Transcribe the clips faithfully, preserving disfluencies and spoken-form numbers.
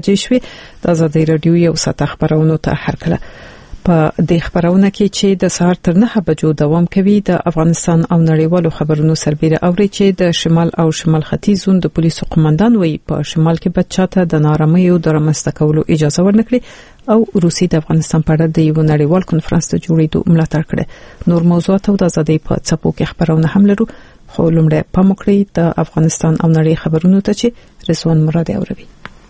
بجې شوې. د ازادي رادیو یو ساعت خبرونه ته هرکله په دې خبرونه کې چې د سهار تر نه بجو دوام کوي د افغانستان او نړیوالو خبرونو سربېره اوري چې د شمال او شمال ختیځ زون د پولیسو قومندان وی په شمال کې بچاته د نارامۍ د رامنځته کولو اجازه ورنکړي او روسي د افغانستان په اړه د یو نړیوال کنفرانس ته جوړېدو ملاتړ کړي. نور موضوعات او د ازادي په څپو کې خبرونه هم لرو، خو لومړی پام وکړئ د افغانستان او نړۍ خبرونو ته چې رضوان مراد اوروي.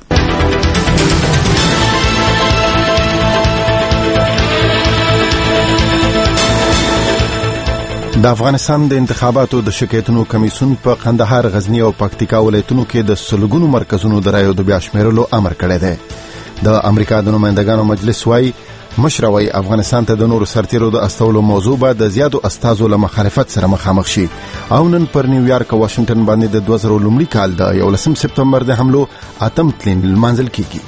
د افغانستان د انتخاباتو د شکایتونو کمیسیون په قندهار، غزنی او پکتیکا ولایتونو کې د سلګونو مرکزونو د رایو د بیا شمیرلو امر کړی دی. د امریکا د نمائندګانو مجلس وايي مشروي افغانستان ته د نورو سرتیرو د استولو موضوع به د زیاتو استازو له مخالفت سره مخامخ شي او نن پر نیویارک او واشنگټن باندې د دوه زره لومړي کال د یولسم سپتمبر د حملو اتم تلین لمانځل کیږي.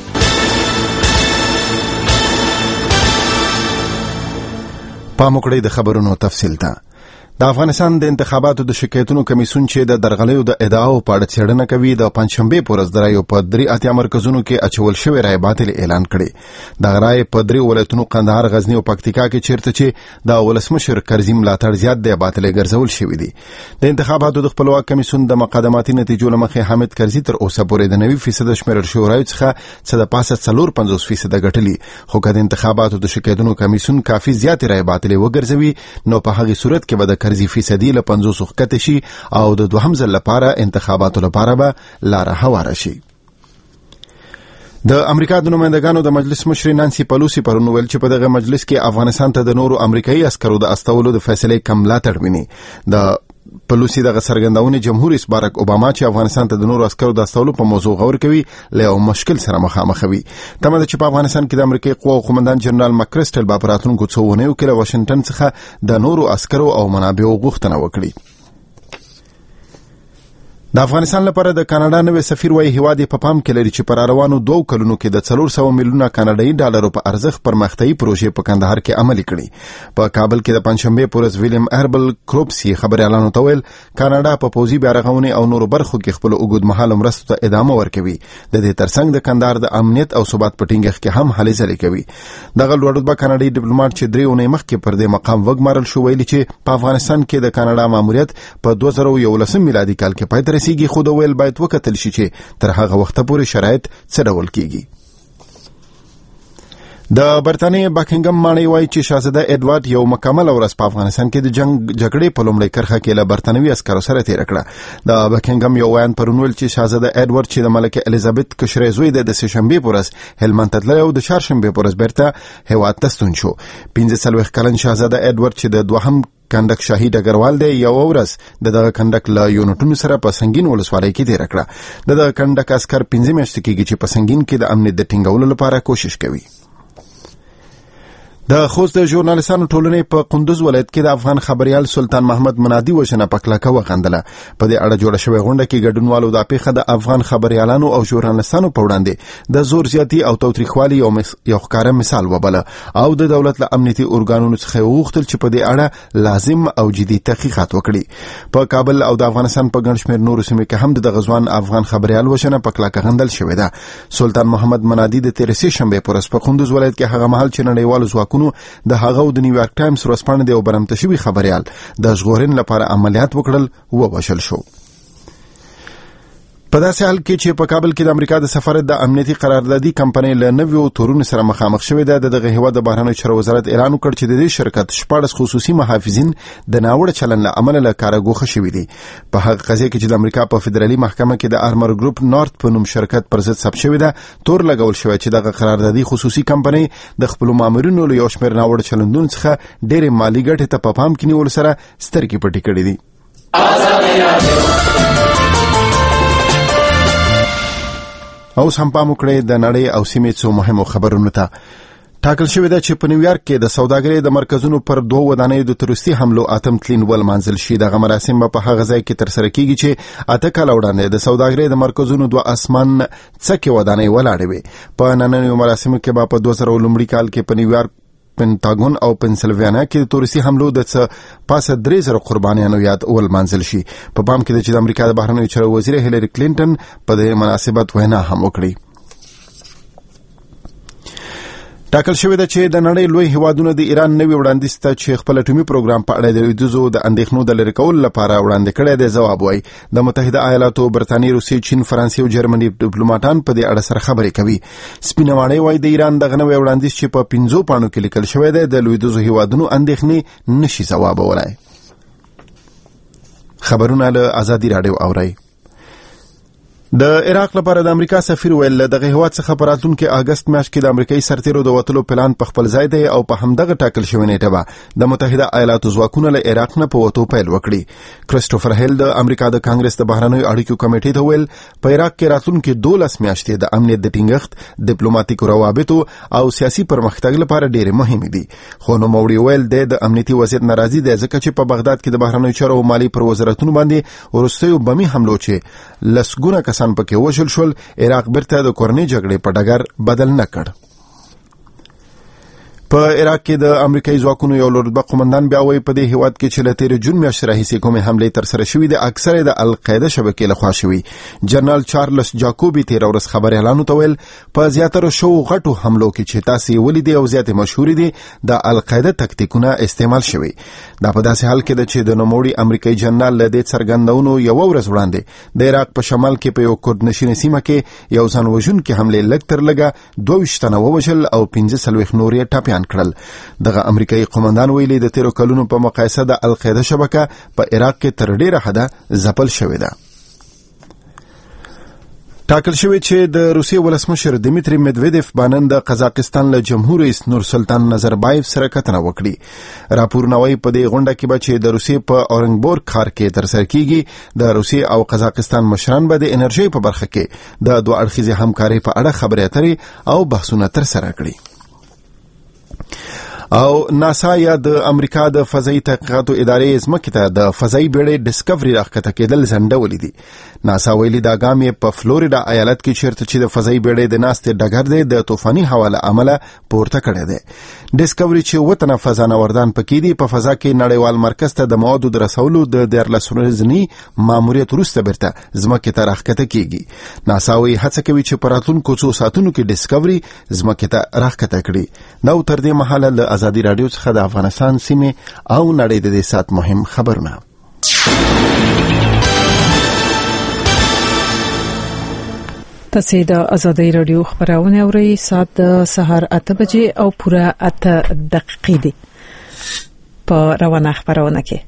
پام وکړئ د خبرونو تفصیل ته. د افغانستان د انتخاباتو د شکایتونو کمیسیون چې د درغلیو د ادعاو په اړه څېړنه کوي د پنځشنبه په ورځ د رایو په درې اتیا مرکزونو کې اچول شوی رای باطل اعلان کړي. د رای په درې ولایتونو قندهار، غزنی او پکتیکا کې چیرته چې د ولسمشر کرزي ملاتړ زیات دی باطل ګرځول شوی دی. د انتخاباتو د خپلواک کمیسیون د مقدماتي نتیجو لمخې حامد کرزي تر اوسه پورې د نوي فیصد شمیرل شوی رایو څخه څه د پاسه څلور پنځوس فیصد ګټلي، خو که د انتخاباتو د شکایتونو کمیسیون کافي زیات رای باطل وګرځوي نو په هغه صورت کې به د کرزي فیصدي له پنځوس وخت شي او د دوهم ځل لپاره انتخاباتو لپاره به لار هواره شي. د امریکا د نمائندګانو د مجلس مشر نانسي پلوسی پرون ویل چې په دغه مجلس کې افغانستان ته د نورو امریکایي عسکرو د استولو د فیصلې کم ملاتړ ویني. د پلوسی دغه څرګندونه جمهور رئیس بارک اوباما چې افغانستان ته د نورو عسکرو د استولو په موضوع غور کوي له یو مشکل سره مخامخ وي. تمه ده چې په افغانستان کې د امریکایي قواو قومندان جنرال مکرسټل په راتلونکو څو اونیو کې له واشنگټن څخه د نورو عسکرو او منابعو غوښتنه وکړي. د افغانستان لپاره د کاناډا نوې سفیر وايي هیواد په پام کې لري چې پر روانو دوه کلونو کې د څلور سوه میلیونه کاناډایي ډالرو په ارزښت پرمختیايي پروژې په کندهار کې عملي کړي. په کابل کې د پنځشنبه پر ورځ ویلیام اربل کروپسي خبريالانو ته ویل کاناډا په پوزي بیارغونې او نورو برخو کې خپل اوږدمهاله مرستو ته ادامه ورکوي. د دې ترڅنګ د کندهار د امنیت او ثبات په ټینګښت کې هم هلې ځلې کوي. دغه لوړرتبه کاناډایي ډیپلوماټ چې درې اونۍ مخکې پر دې مقام وګمارل شو ویلي چې په افغانستان کې د کاناډا ماموریت په دوه زره یولسم میلادي کال کې پای ته رسیږي، خو د ویل باید وکتل شي چې تر هغه وخته پورې شرایط څه ډول کیږي. د برتانیې بکینګم ماڼۍ وایي چې شاهزاده اډوارډ یو مکمل ورځ په افغانستان کې د جنگ جګړې په لومړۍ کرښه کې له برتانوي عسکرو سره تیر کړه. د بکینګم یو ویان پرون ویل چې شاهزاده اډوارډ چې د ملکه الیزابت کشري زوی دی د سهشنبه په ورځ هلمند ته تللی او د چهارشنبه په ورځ بیرته هیواد ته ستون شو. پنځه څلوېښت کلن شاهزاده اډوارډ چې د دوهم کندک شاهي ډګروال دی یو ورځ د دغه کندک له یونټونو سره په سنگین ولسوالۍ کې تیر کړه. د دغه کندک عسکر پنځه میاشتې کېږي چې په سنگین کې د امنیت د ټینګولو لپاره کوشش کوي. د خوست د ژورنالستانو ټولنې په قندوز ولایت کې د افغان خبريال سلطان محمد منادي وژنه په کلکه وغندله. په دې اړه جوړه شوې غونډه کې ګډونوالو د پیښه د افغان خبريالانو او ژورنالستانو په وړاندې د زور زیاتی او توتریخوالي یو مس... یو ښکاره مثال وبله او د دولت له امنیتي ارګانونو څخه وغوښتل چې په دې اړه لازم او جدي تحقیقات وکړي. په کابل او د افغانستان په ګڼ شمېر نورو سیمو کې هم د غزوان افغان خبريال وژنه په کلکه غندل شوې ده. سلطان محمد منادي د تیر سه شنبه پر ورځ په قندوز ولایت کې هغه مهال چې نړیوالو ځواکونو د هغه د نیویارک ټایمز ورځپاڼې د یو برمته شوي خبريال د ژغورنې لپاره عملیات وکړل ووژل شو. په داسې حال کې چې په کابل کې د امریکا د سفارت د امنیتي قراردادي کمپنۍ له نویو تورونو سره مخامخ شوې ده. د دغه هیواد د بهرنیو چارو وزارت اعلان وکړ چې د دې شرکت شپاړس خصوصي محافظین د ناوړه چلند له امله له کاره ګوښه شوي دي. په هغه قضیه کې چې د امریکا په فدرالي محکمه کې د ارمر ګروپ نورت په نوم شرکت پر ضد ثبت شوی ده، تور لګول شوی چې دغه قراردادي خصوصي کمپنۍ د خپل مامورینو له یو شمېر ناوړه چلندونو څخه ډېرې مالي ګټې ته په پام کې نیولو سره سترګې پټې کړې دي. اوس هم پام وکړئ د نړۍ او سیمې څو مهمو خبرونو ته. ټاکل شوې ده چې په نیویارک کې د سوداګرۍ د مرکزونو پر دوه ودانیو د تروریستي حملو اتم تلین ولمانځل شي. دغه مراسم په هغه ځای کې ترسره کیږي چې اته کاله وړاندې د سوداګرۍ د مرکزونو دوه اسمان څکې ودانۍ ولاړې وې. په نننیو مراسمو کې به په دوه زره لومړي کال کې په نیویارک، پنټاګون او پنسلوانیا کې د تروریستي حملو د څه پاسه درې زره قربانیانو یاد ولمانځل شي. په پام کې ده چې د امریکا د بهرنیو چارو وزیر هیلری کلینټن په دې مناسبت وینا هم وکړي. ټاکل شوې ده چې د نړۍ لوی هیوادونو د ایران نوي وړاندیز ته چې خپل اټومي پروګرام په اړه د لویدیځو د اندېښنو د لرې کولو لپاره وړاندې کړی دی ځواب وایي. د متحده ایالاتو، برتانیې، روسیې، چین، فرانسې او جرمني ډیپلوماټان په دې اړه سره خبرې کوي. سپینه واڼۍ وایي د ایران دغه نوی وړاندیز چې په پنځو پاڼو کې لیکل شوی دی د لویدیځو هیوادونو اندېښنې نشي ځوابولای. خبرونه له آزادي راډیو اورئ. د عراق لپاره د امریکا سفیر ویل دغه هیواد څخه په راتلونکي اگست میاشت کې د امریکایي سرتیرو د وټلو پلان په خپل ځای دی او په همدغه ټاکل شوی نیټه به د متحده ایالاتو ځواکونه له عراق نه په وټو پیل وکړي. کریسټوفر هیل د امریکا د کانګرس د بهرنیو اړیکو کمیټې ته ویل په عراق کې راتلونکي دولس میاشتې د امنیت د ټینګښت، ډیپلوماټیکو روابطو او سیاسي پرمختګ لپاره ډېرې مهمې دي. خو نوموړي ویل د امنیتي وضعیت ناراضي دی ځکه چې په بغداد کې د بهرنیو چارو او مالي پر وزارتونو باندې وروستیو بمي حملو چې لسګونه کسان پکې وشل شول عراق برته د کورنۍ جګړې په ډګر بدل نه کړ. په عراق کې د امریکایي ځواکونو یو لوړرتبه قومندان بیا وایي په دې هیواد کې چې له تیر جون میاشتې راهیسې کومې حملې ترسره شوې دي اکثره د القاعده شبکې لخوا شوي. جنرال چارلس جاکوبي تیر ورځ خبر اعلان وکړ په زیاتره شو غټو حملو کې چې تاسو یې ولیدي او زیات مشهور دي د القاعده تکتیکونه استعمال شوي. دا په داسې حال کې ده چې د نوموړي امریکایي جنرال له دې څرګندونو یو ورځ وړاندې د عراق په شمال کې په یو کورد نشین سیمه کې یو ځان وژونکي حملې لږ تر لږه دوه ویشت تنه ووژل او پنځه څلوېښت نور یې ټپیان کړل. دغه امریکایي قومندان ویلي د تیرو کلونو په مقایسه د القاعده شبکه په عراق کې تر ډیره حده ځپل شوې ده. ټاکل شوی چې د روسیې ولسمشر دمیتری میدویدف باندې د قزاقستان له جمهور رئیس نور سلطان نظربایف سره کتنه وکړي. راپورونه وايي په دې غونډه کې به چې د روسیې په اورنګبورګ ښار کې ترسره کیږي د روسیې او قزاقستان مشران به د انرژي په برخه کې د دوه اړخیزې همکارۍ په اړه خبرې اترې او بحثونه ترسره کړي. او ناسا یا د امریکا د فضایي تحقیقاتو ادارې ځمکې ته د فضایي بیړۍ ډسکوري راښکته کېدل ځنډولي دي. ناسا ویلي دا ګام یې په فلوریډا ایالت کې چیرته چې د فضایي بیړۍ د ناستې ډګر دی د طوفاني هوا له امله پورته کړی دی. ډسکوري چې اووه تنه فضانوردان پکې دي په فضا کې نړیوال مرکز ته د موادو د رسولو د دیارلس ورځني ماموریت وروسته بیرته ځمکې ته راښکته کیږي. ناسا وایي هڅه کوي چې په راتلونکو څو ساعتونو کې ډسکوري ځمکې ته راښکته کړي. دا تر دې مهاله له آزادي راډیو څخه د افغانستان سیمې او نړۍ د دې سات مهم خبرونه. تاسو د آزادي راډیو خبرونه اورئ. ساعت د سهار اته بجې او پوره اته دقیقې دي. په روانه خبرونه کې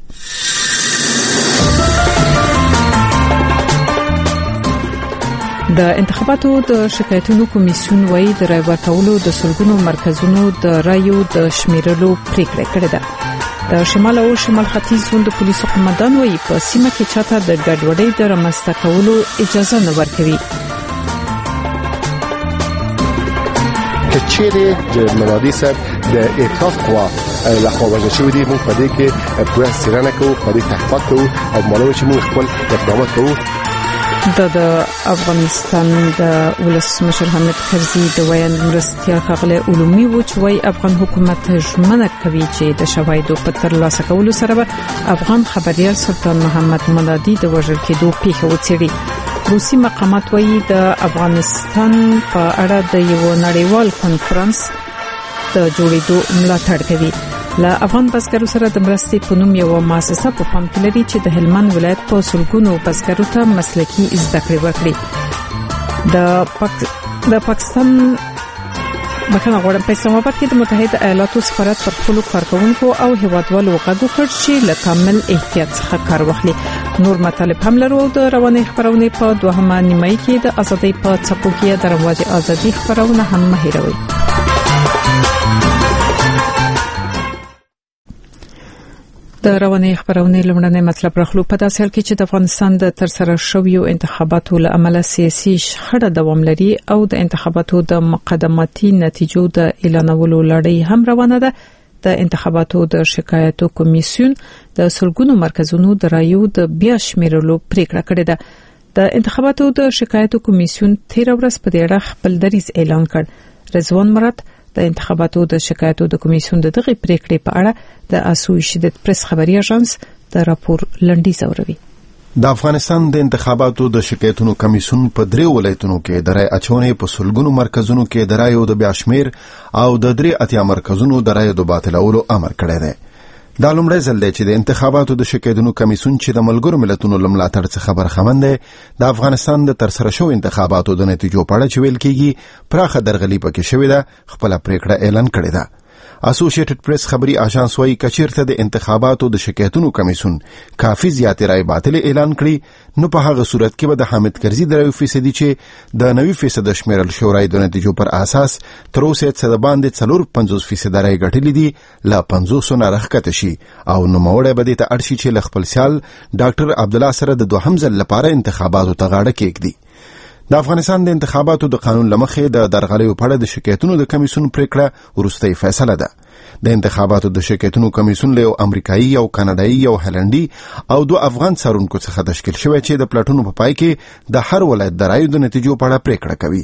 د انتخاباتو د شکایتونو کمیسیون وایي د رای ورکولو د سلګونو مرکزونو د رایو د شمیرلو پریکړه کړې ده. د شمال او شمال ختیځ زون د پولیسو قومندان وایي په سیمه کې چاته د ګډوډۍ د رامنځته کولو اجازه نه ورکوي. کچېره د منادي صاحب د اعتراف قوا لخوا وجه شوی دی مو په دې کې پوره سیرانه کوو په دې تحقیقات کوو او معلومه چې موږ خپل اقدامات کوو. د افغانستان د ولسمشر حامد کرزي د ویاند مرستيال خغله علومي وچوي افغان حکومت ژمنه کوي چې د شواهدو په ترلاسه کولو سره به افغان خبريال سلطان محمد ملادي د وژل کېدو پیښه وڅېړي. روسي مقامات وایي د افغانستان په اړه د یو نړیوال کنفرانس د جوړېدو ملاتړ کوي. لا افغان بزګرو سره د مرستې په نوم یو مؤسسه په پام کې لري چې د هلمند ولایت په سلګونو بزګرو ته مسلکي زده کړې ورکړي. د پاک د پاکستان بخښنه غواړم په اسلام آباد کې د متحده ایالاتو سفارت پر خپل کارکونکو او هیوادوالو غږ وکړ چې له کامل احتیاط څخه کار واخلي. نور مطالب هم لرو. د رواني خبرونه په دوهمه نیمایي کې د ازادي په څپو کې د رواج ازادي خبرونه هم مهیروي. د رواني خبرونه لمړنۍ مطلب راخلو په داسې حال کې چې د افغانستان د ترسره شویو انتخاباتو له امله سیاسي شخړه دوام لري او د انتخاباتو د مقدماتي نتیجو د اعلانولو لړۍ هم روانه ده. د انتخاباتو د شکایتو کمیسیون د سلګونو مرکزونو د رایو د بیا شمیرلو پریکړه کړې ده. د انتخاباتو د شکایتو کمیسیون تیر ورځ په دې اړه خپل دریځ اعلان کړ. رضوان مراد د انتخاباتو د شکایتو د کمیسیون د دغه پریکړې په اړه د اسوسییټډ پریس خبري اژانس د راپور لنډیز اوروي. د افغانستان د انتخاباتو د شکایتونو کمیسیون په درې ولایتونو کې د رای اچونې په سلګونو مرکزونو کې د رایو د بیاشمیر او د درې اتیا مرکزونو د رایو د باطلولو امر کړی دی. دا لومړی ځل دی چې د انتخاباتو د شکایتونو کمیسیون چې د ملګرو ملتونو له ملاتړ څخه برخمن دی د افغانستان د ترسره شوو انتخاباتو د نتیجو په اړه چې ویل کېږي پراخه درغلي پکې شوې ده خپله پریکړه اعلان کړې ده. اسوسییټډ پریس خبري اژانس وايي کچیرته د انتخاباتو د شکایتونو کمیسیون کافي زیاتې رای باطل اعلان کړي نو په هغه صورت کې به د حامد کرزي د رایو فیصدي چې د نوي فیصد شمیرل شو رای د نتیجو پر اساس تر اوسه څه د باندې څلور پنځوس فیصد رای ګټلې دي لا پنځوس نه راښکته شي او نوموړی به دې ته اړ شي چې له خپل سیال ډاکټر عبدالله سره د دوهم ځل لپاره انتخاباتو ته غاړه کېږدي. د افغانستان د انتخاباتو د قانون لمخې د درغلیو په اړه د شکایتونو د کمیسیون پریکړه وروستۍ فیصله ده. د انتخاباتو د شکایتونو کمیسیون له امریکایي او کاناډایي او هلندي او دو افغان څارونکو څخه تشکیل شوی چې د پلاټونو په پای کې د هر ولایت د رایو د نتیجو په اړه پریکړه کوي.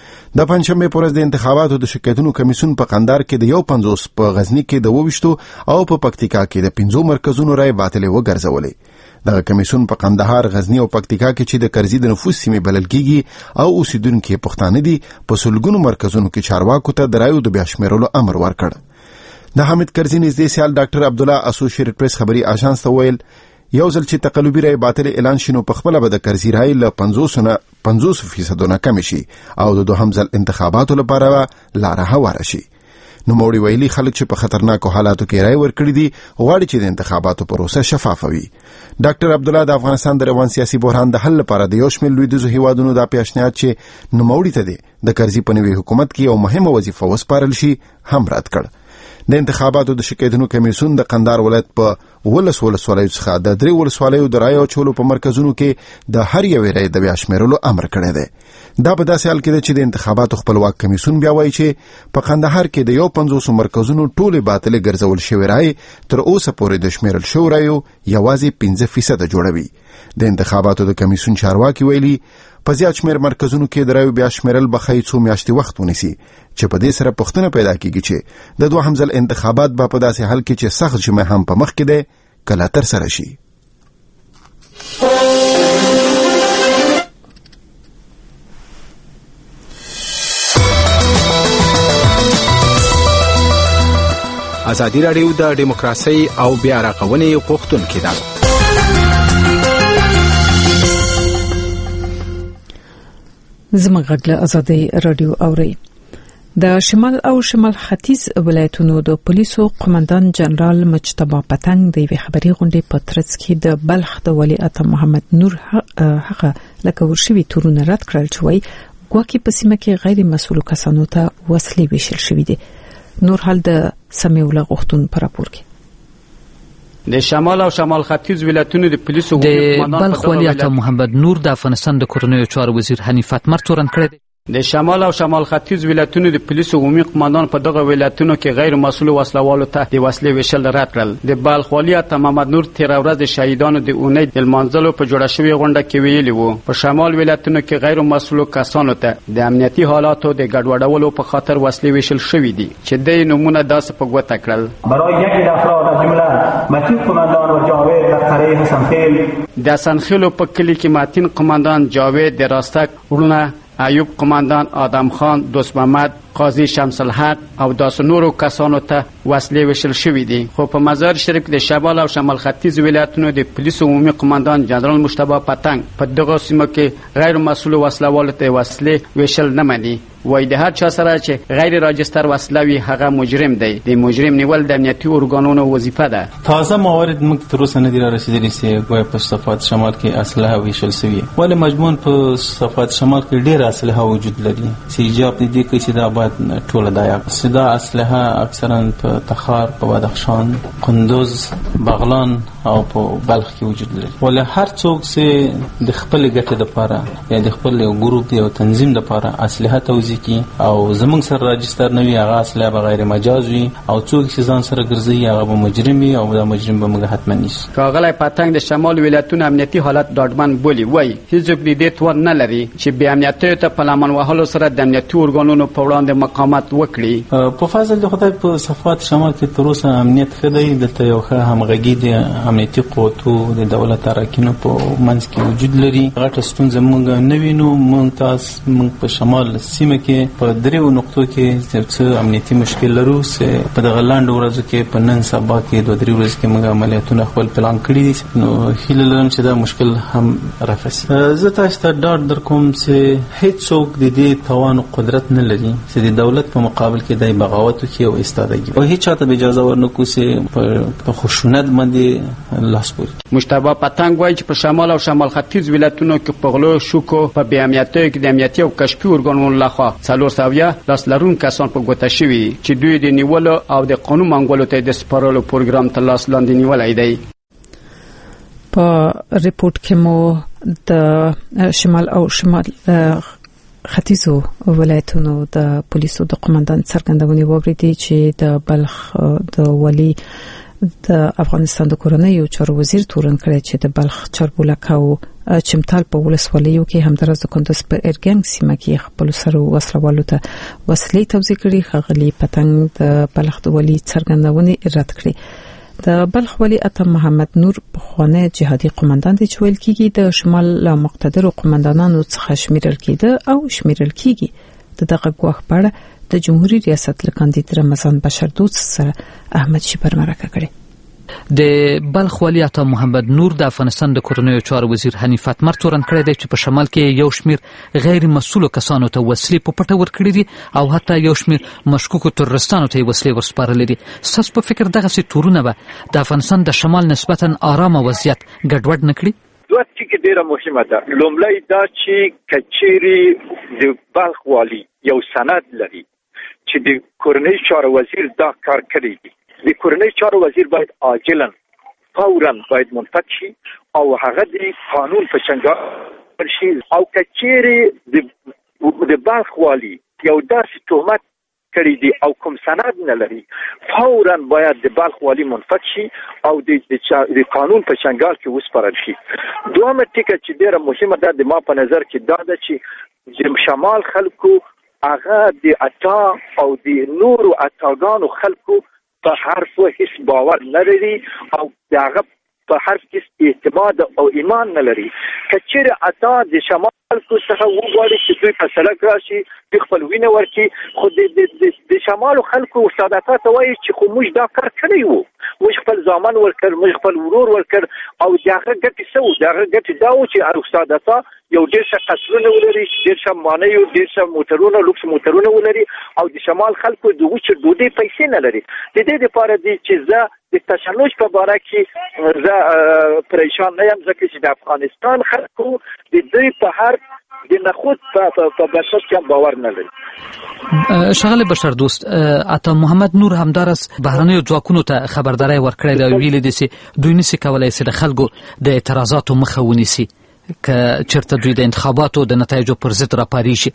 د پنځمې پر ورځ د انتخاباتو د شکایتونو کمیسیون په قندهار کې د یو پنځوس په غزنی کې د وویشتو او په پکتیکا کې د پنځو مرکزونو رای باطل وګرځولې. دغه کمیسیون په قندهار، غزنی او پکتیکا کې چې د کرزي د نفوذ سیمې بلل کیږي او اوسیدونکو پښتانه دي په سلګونو مرکزونو کې چارواکو ته د رایو د بیاشمیرلو امر ورکړ. د حامد کرزي نږدې سیال ډاکټر عبدالله اسوسییټډ پریس خبري اژانس ته ویل یو ځل چې تقلبي رای باطل اعلان شینو په خپل به د کرزي رای له پنځوس نه پنځوس فیصد نه کم شي او د دوهم ځل انتخاباتو لپاره لاره هواره شي. نو موړي ویلي خلک چې په خطرناکو حالاتو کې رای ورکړي دي غواړي چې د انتخاباتو پروسه شفافه وي. ډاکټر عبدالله د افغانستان د روان سیاسي بحران د حل لپاره د یو شمېر لویدیځو هیوادونو د پیشنهاد چې نوموړي ته دی د کرزي په نوي حکومت کې یو مهمه وظیفه وسپارل شي هم رد کړ. د انتخاباتو د شکایتونو کمیسیون د قندهار ولایت په ولس ولسوالیو څخه د درې ولسوالیو د رایو اچولو په مرکزونو کې د هر یوې رای د بیاشمیرلو امر کړی دی. دا په داسې حال کې ده چې د انتخاباتو خپلواک کمیسیون بیا وایي چې په قندهار کې د یو پنځوس مرکزونو ټولې باطلې ګرځول شوې رای تر اوسه پورې د شمیرل شوو رایو یوازې پنځه فیصده جوړوي. د انتخاباتو د کمیسیون چارواکي ویلي په زیات شمېر مرکزونو کې د رایو بیاشمیرل به ښایي څو میاشتې وخت ونیسي چې په دې سره پوښتنه پیدا کیږي چې د دوهم ځل انتخابات به په داسې حال کې چې سخت ژمی هم په مخ کې دی کله ترسره شي. ازادي راډیو د دیموکراسي او بیا رغونې غوښتونکې ده. زموږ غږ له ازادي راډیو اوري. د شمال او شمال ختیځ ولایتونو د پولیسو قومندان جنرال مجتبی پتنګ د وی خبري غونډې په ترڅ کې د بلخ د ولی عطا محمد نور هغه لکه ورشوي تورونه رد کړل چې وای ګواکې په سیمه کې غیر مسؤل کسانو ته وسلې ویشل شوې دي. نور حال د سمیوله غوښتون پر راپور کې د شمال او شمال ختیځ ولایتونو د پولیسو د بلخ ولی عطا محمد نور د افغانستان د کورنیو چارو وزیر حنیف اتمر تورن کړی دی. د شمال او شمال ختیځ ولایتونو د پولیسو عمومي قومندان په دغه ولایتونو کې غیر مسؤل وسلوالو ته د وسلې ویشل رد کړل. د بلخ ولی عطا محمد نور تیر ورځ د شهیدانو د اونۍ د لمانځلو په جوړه شوې غونډه کې ویلي وو په شمال ولایتونو کې غیر مسؤل کسانو ته د امنیتي حالاتو د ګډوډولو په خاطر وسلې ویشل شوې دي چې د نمونه داسې په ګوته کړل. برای یکی افراد از جمله متین قومندان و جاوید در قریه حسنخیل د حسنخیل په کلی کې متین قومندان جاوید د راستک ورونه ایوب قومندان آدم خان دوست محمد قاضی شمس الحق او داس نورو کسانو ته وسلې وشل شوې دي. خو په مزار شریف د شمال او شمال ختیځ ولایتونو د پولیسو عمومي قومندان جنرال مجتبی پتنګ په دغه سیمه کې غیر مسؤل وسلوالو ته وسلې وشل نه مني. وای د هر چا سره چې غیر راجستر وسله وي هغه مجرم دی. د مجرم نیول د امنیتي ارګانونو وظیفه ده. تازه موارد موږ تر اوسه نه دي رسیدلي چې ګویا په صفات شمال کې اسلحه ویشل شوې ولې مجموعاً په صفات شمال کې ډېر اسلحه وجود لري چې ایجاب دي کوي چې دا باید ټول دایا صدا اسلحه اکثرا په تخار په بدخشان قندوز بغلان او په بلخ کې وجود لري ولې هر څوک چې د خپل ګټې لپاره یا د خپل یو ګروپ دی او تنظیم لپاره اسلحه توزیع کی او زمونږ سره راجستر نه وي هغه اسلحه به غیر مجاز وي او څوک چې ځان سره ګرځي هغه به مجرم وي او دا مجرم به موږ حتما نیسو. ښاغلی پتنګ د شمال ولایتونو امنیتي حالت ډاډمن بولي. وایي هیڅوک د دې توان نه لري چې بې امنیتیو ته په لمن وهلو سره د امنیتي ارګانونو په وړاندې مقاومت وکړي. په فضل د خدای په صفات شمال کې تر اوسه امنیت ښه دی، دلته یو ښه همغږي د امنیتي قوتو د دولت اراکینو په منځ کې وجود لري. غټه ستونزه موږ نه وینو. موږ تاسو موږ په شمال سیمه کې په دریو نقطو کې څه امنیتي مشکل لرو چې په دغه لاندې ورځو کې په نن سبا کې دوه درې ورځې کې موږ عملیاتونه خپل پلان کړي دي، نو هیله لرم چې دا مشکل هم رافسي. زه تاسو ته ډاډ درکوم چې هیڅوک د دې توان او قدرت نه لري چې د دولت په مقابل کې د بغاوت وکړي او استادګي، او هیڅ چاته اجازه ورنکړي چې په خشونت باندې لاس پوري. مجتبی پتنګ وایي چې په شمال او شمال ختیځ ولایتونو کې په غلو شوکو په بې امنیتۍ کې د امنیتي او کشفي ارګانونو لخوا څلور سوه لاسلرون کسان په ګوته شوي چې دوی د نیولو او د قانون منګولو ته د سپارلو پروګرام ته لاس لاندې نیولی دی. په ریپورت کې مو د شمال او شمال ختیځو ولایتونو د پولیسو د قومندان څرګندونې ووریدي چې د بلخ د ولی د افغانستان د کورنیو چارو وزیر تورن کړی چې د بلخ چربولک او چمتال په ولسوالیو کې همدارس د کندوز په ارګنګ سیمه کې خپل سره وسلوالو ته وسلې توزیع کړي. خغلی پتنګ د بلخ د ولی څرګندونې رد کړي. د بلخ ولی اتم محمد نور په خوانه جهادي قومندان دی چې ویل کیږي د شمال له مقتدر قومندانانو څخه شمیرل کېده او شمیرل کیږي. د دغه ګواښ په اړه د جمهوریت ریاست له کاندید رمضان بشر دوست سره احمد شیبر مرکه کړې. د بلخ ولی عطا محمد نور د افغانستان د کورنیو چارو وزیر حنیف اتمر تورن کړی دی چې په شمال کې یو شمیر غیر مسؤل کسانو ته وسلې په پټه ورکړي دي او حتی یو شمیر مشکوکو تروریستانو ته وسلې ورسپارلې دي. ستاسو په فکر دغه سي تورونه به د افغانستان د شمال نسبتا آرامه وضعیت ګډوډ نه کړي؟ دوه ټکي ډیره مهمه ده. لومړی دا چې کچېری د بلخ والی یو سند لري چې د کورنیو چارو وزیر دا کار کړی دی. د کورنیو چارو وزیر باید عاجلا فورا باید منفک شي او هغه د قانون په څنګه شي او کچېری د بلخ والی یو داسې تهمت کړی دی او کوم سند نه لري فورا باید د بلخ والی منفک شي او د قانون په څنګه کې وسپارل شي. دویمه ټکي چې ډیره مهمه ده د ما په نظر کې دا ده چې د شمال خلکو هغه د عطا او د نورو عطاګانو خلکو په حرف هیڅ باور نه لري او هغه په حرف کې اعتماد او ایمان نه لري. کچېره عطا د شمال خلکو څخه وغواړي چې دوی په سړک راشي د خپل وینه ورکړي، خو د شمال خلکو استاداته ته وایي چې خو موږ دا کار کړی وو، موږ خپل ځامن ورکړ، موږ خپل ورور ورکړ او دغه ګټې څه وو؟ دغه ګټې دا وو چې استاداته یو ډېر ښه قصرونه ولري، ډېر ښه مانۍ، ډېر ښه موټرونه، لوکس موټرونه ولري او د شمال خلکو د وچې ډوډۍ پیسې نه لري. د دې لپاره دی چې زه د تشنج په باره کې زه پریشان نه یم، ځکه چې د افغانستان خلکو د دوی په هر د نخود په بنسټ کې باور نه لري. شغله بشر دوست عطا محمد نور همدارس بهرنیو ځواکونو ته خبرداري ورکړې دا ویل دي چې دوی نشي کولای چې د خلکو د اعتراضاتو مخه ونیسي که چرته دوی د انتخاباتو د نتایجو پر ضد راپاري شي.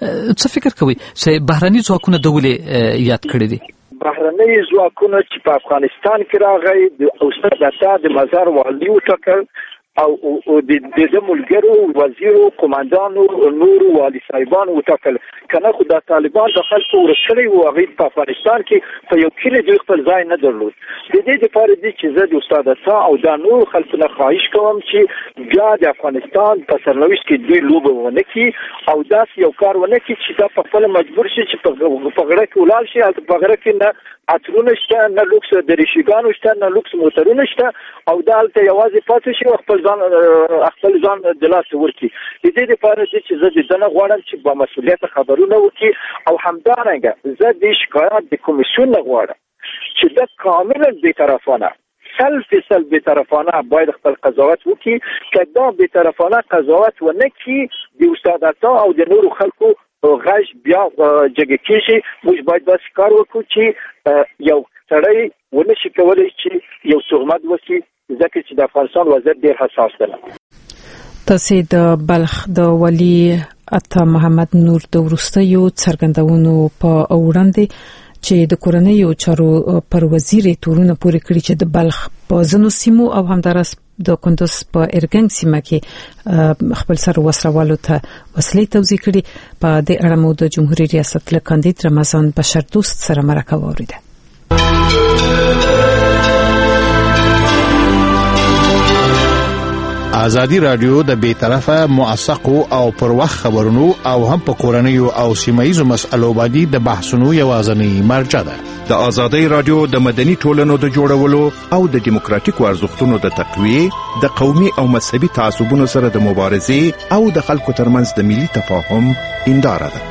څه فکر کوي چې بهرني ځواکونه د ولې یاد کړی دي؟ بهرني ځواکونه چې په افغانستان کې راغی د استاد عطا د مزار والی وټاکل او د د ملګرو وزیرو قومندانو نورو والی صاحبانو وټاکل، کنه خو د طالبان د خلکو ورسره وو هغه په افغانستان کې په یو کلی د خپل ځای نه درلود. د دې لپاره دي چې زه د استاد عطا او د نورو خلکو نه خواهش کوم چې بیا د افغانستان په سرنوشت کې دوی لوبه ونه کړي او داس یو کار ونه کړي چې دا په خپل مجبور شي چې په غړه کې ولال شي او په غړه کې نه اترونه شته، نه لوکس دریشګانو شته، نه لوکس موټرونه شته او دالته یوازې پاتې شي خپل ځان خپل ځان د لاس ورکی. د دې لپاره چې زه د دنه غواړم چې با مسؤلیت خبرونه وکړي او همدارنګه زه د شکایت د کمیسیون غواړم چې د کاملا بی‌طرفانه سل فیصد بی‌طرفانه باید خپل قضاوت وکړي. که دا بی‌طرفانه قضاوت ونه کړي د استاد عطا او د نورو خلکو غږ بیا جګه کېږي. موږ باید داسې کار وکړو چې یو سړی ونه شي کولی چې یو تهمت وکړي، ځکه چې د افغانستان وضعیت ډېر حساس دی. تاسو د بلخ د ولی عطا محمد نور د وروستیو څرګندونو په وړاندې چې د کورنیو چارو پر وزیر تورونه پورې کړی چې د بلخ په ځینو سیمو او همدارس د کندوز په ارګنګ سیمه کې خپل سره وسلوالو ته وسلې توزیع کړي. په دې اړه مو د جمهوریت ریاست له کاندید رمضان بشر دوست سره مرکه واوریده. ازادي رادیو د بې طرفه موثقو او پر وخت خبرونو او هم په کورنیو او سیمایي مسایلو باندې د بحثونو یوازینی مرجع ده. د ازادي رادیو د مدني ټولنو د جوړولو او د دیموکراتیکو ارزښتونو د تقویه، د قومي او مذهبي تعصبونو سره د مبارزې او د خلکو ترمنځ د ملي تفاهم هنداره ده.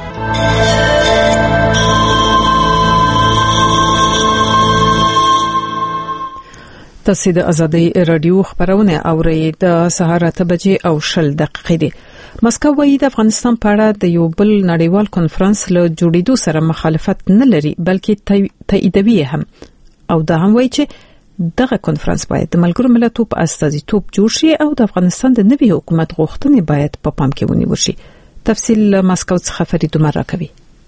تاسو د ازادي رادیو خبرونه اورئ. د سهار اته بجې او شل دقیقې دي. مسکو وايي د افغانستان په اړه د یو بل نړیوال کنفرانس له جوړېدو سره مخالفت نه لري، بلکې تاییدوي هم، او دا هم وايي چې دغه کنفرانس باید د ملګرو ملتونو په استازیتوب جوړ شي او د افغانستان د نوي حکومت غوښتنې باید په پام کې ونیول شي. تفصیل مسکو څخه فرید عمر راکوي.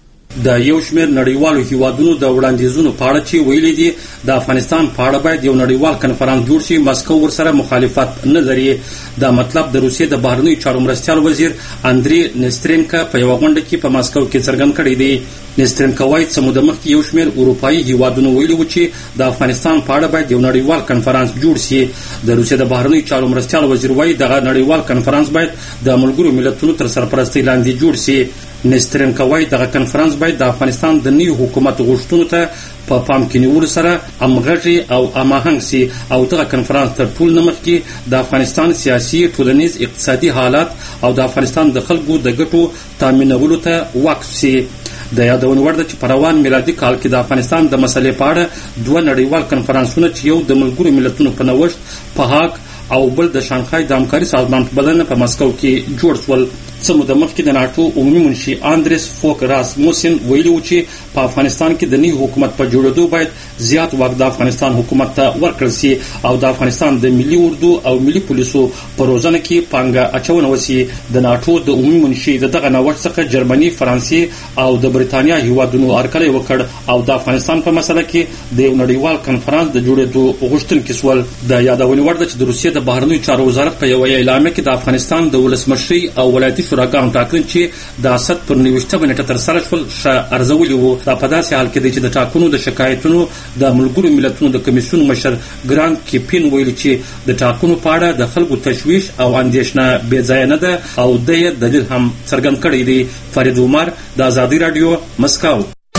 د یو شمېر نړیوالو هیوادونو د وړاندیزونو په اړه چې ویلي دي د افغانستان په اړه باید یو نړیوال کنفرانس جوړ شي، مسکو ورسره مخالفت نه لري. دا مطلب د روسیې د بهرنیو چارو مرستیال وزیر اندری نسترینکا په یو غونډه کې په مسکو کې څرګند کړی دی. نسترینکا وايي چې موږ مخکې یو شمېر اروپایي هیوادونو ویلي و چې د افغانستان په اړه باید یو نړیوال کنفرانس جوړ شي. د روسیې د بهرنیو چارو مرستیال وزیر وايي دغه نړیوال کنفرانس باید د ملګرو ملتونو تر سرپرستۍ لاندې جوړ شي. نسترینکا وايي دغه کنفرانس باید د افغانستان د نوي حکومت غوښتنو ته په پام کې نیولو سره همغږي او هماهنګ شي او دغه کنفرانس تر ټولو نه مخکې د افغانستان سیاسي، ټولنیز، اقتصادي حالات او د افغانستان د خلکو د ګټو تامینولو ته وقف شي. د یادونې وړ ده چې په روان میلادي کال کې د افغانستان د مسلې په اړه دوه نړیوال کنفرانسونه چې یو د ملګرو ملتونو په نوښت په هاګ او بل د شانګهای د همکاري سازمان په بلنه په مسکو کې جوړ شول. څه موده مخکې د ناټو عمومي منشي اندریس فوک راسموسن ویلي و چې په افغانستان کې د نوي حکومت په جوړېدو باید زیات واک د افغانستان حکومت ته ورکړل شي او د افغانستان د ملي اردو او ملي پولیسو په روزنه کې پانګه اچونه وشي. د ناټو د عمومي منشي دغه نوښت څخه جرمني، فرانسې او د بریتانیا هیوادونو هرکلی وکړ او د افغانستان په مسله کې د یو نړیوال کنفرانس د جوړېدو غوښتونکي شول. د یادونې وړ ده چې د روسیې د بهرنیو چارو وزارت په یوه اعلامیه کې د افغانستان د ولسمشرۍ او ولایتي شوراګانو ټاکنې چې د اسد پر نوښتمه نیټه ترسره شول ښه ارزولي وو. دا په داسې حال کې دی چې د ټاکنو د شکایتونو د ملګرو ملتونو د کمیسیون مشر ګران کیپین ویلي چې د ټاکنو په اړه د خلکو تشویش او اندېښنه بې ځایه نه ده او د یې دلیل هم څرګند کړی دی. فرید عمر، د ازادي رادیو، مسکو.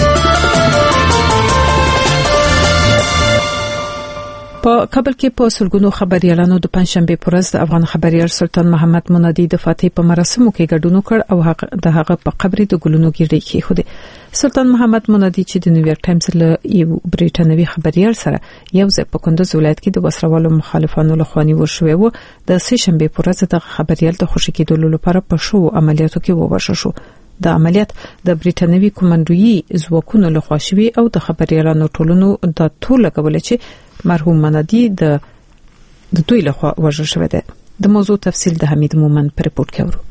په کابل کې په سلګونو خبريالانو د پنځشنبه په ورځ د افغان خبريال سلطان محمد منادي د فاتح په مراسمو کې ګډون وکړ او هغه د هغه په قبر د ګلونو ګیرې کېښوده. سلطان محمد منادي چې د نیویارک ټایمز له یو بریټانوي خبريال سره یو ځای په کندوز ولایت کې د وسروالو مخالفانو لخوا نیول شوی و، د سه شنبه په ورځ د خبريال د خوشی کېدلو لپاره په شو عملیاتو کې ووژل شو. د عملیات د بریټانوي کومندویي ځواکونو لخوا شوی او د خبريالانو ټولنو د ټول کول چې مرحوم منادي د د دوی لخوا وژل شوی دی. د موضوع تفصیل د حمید مومن پر رپورت کې ورو.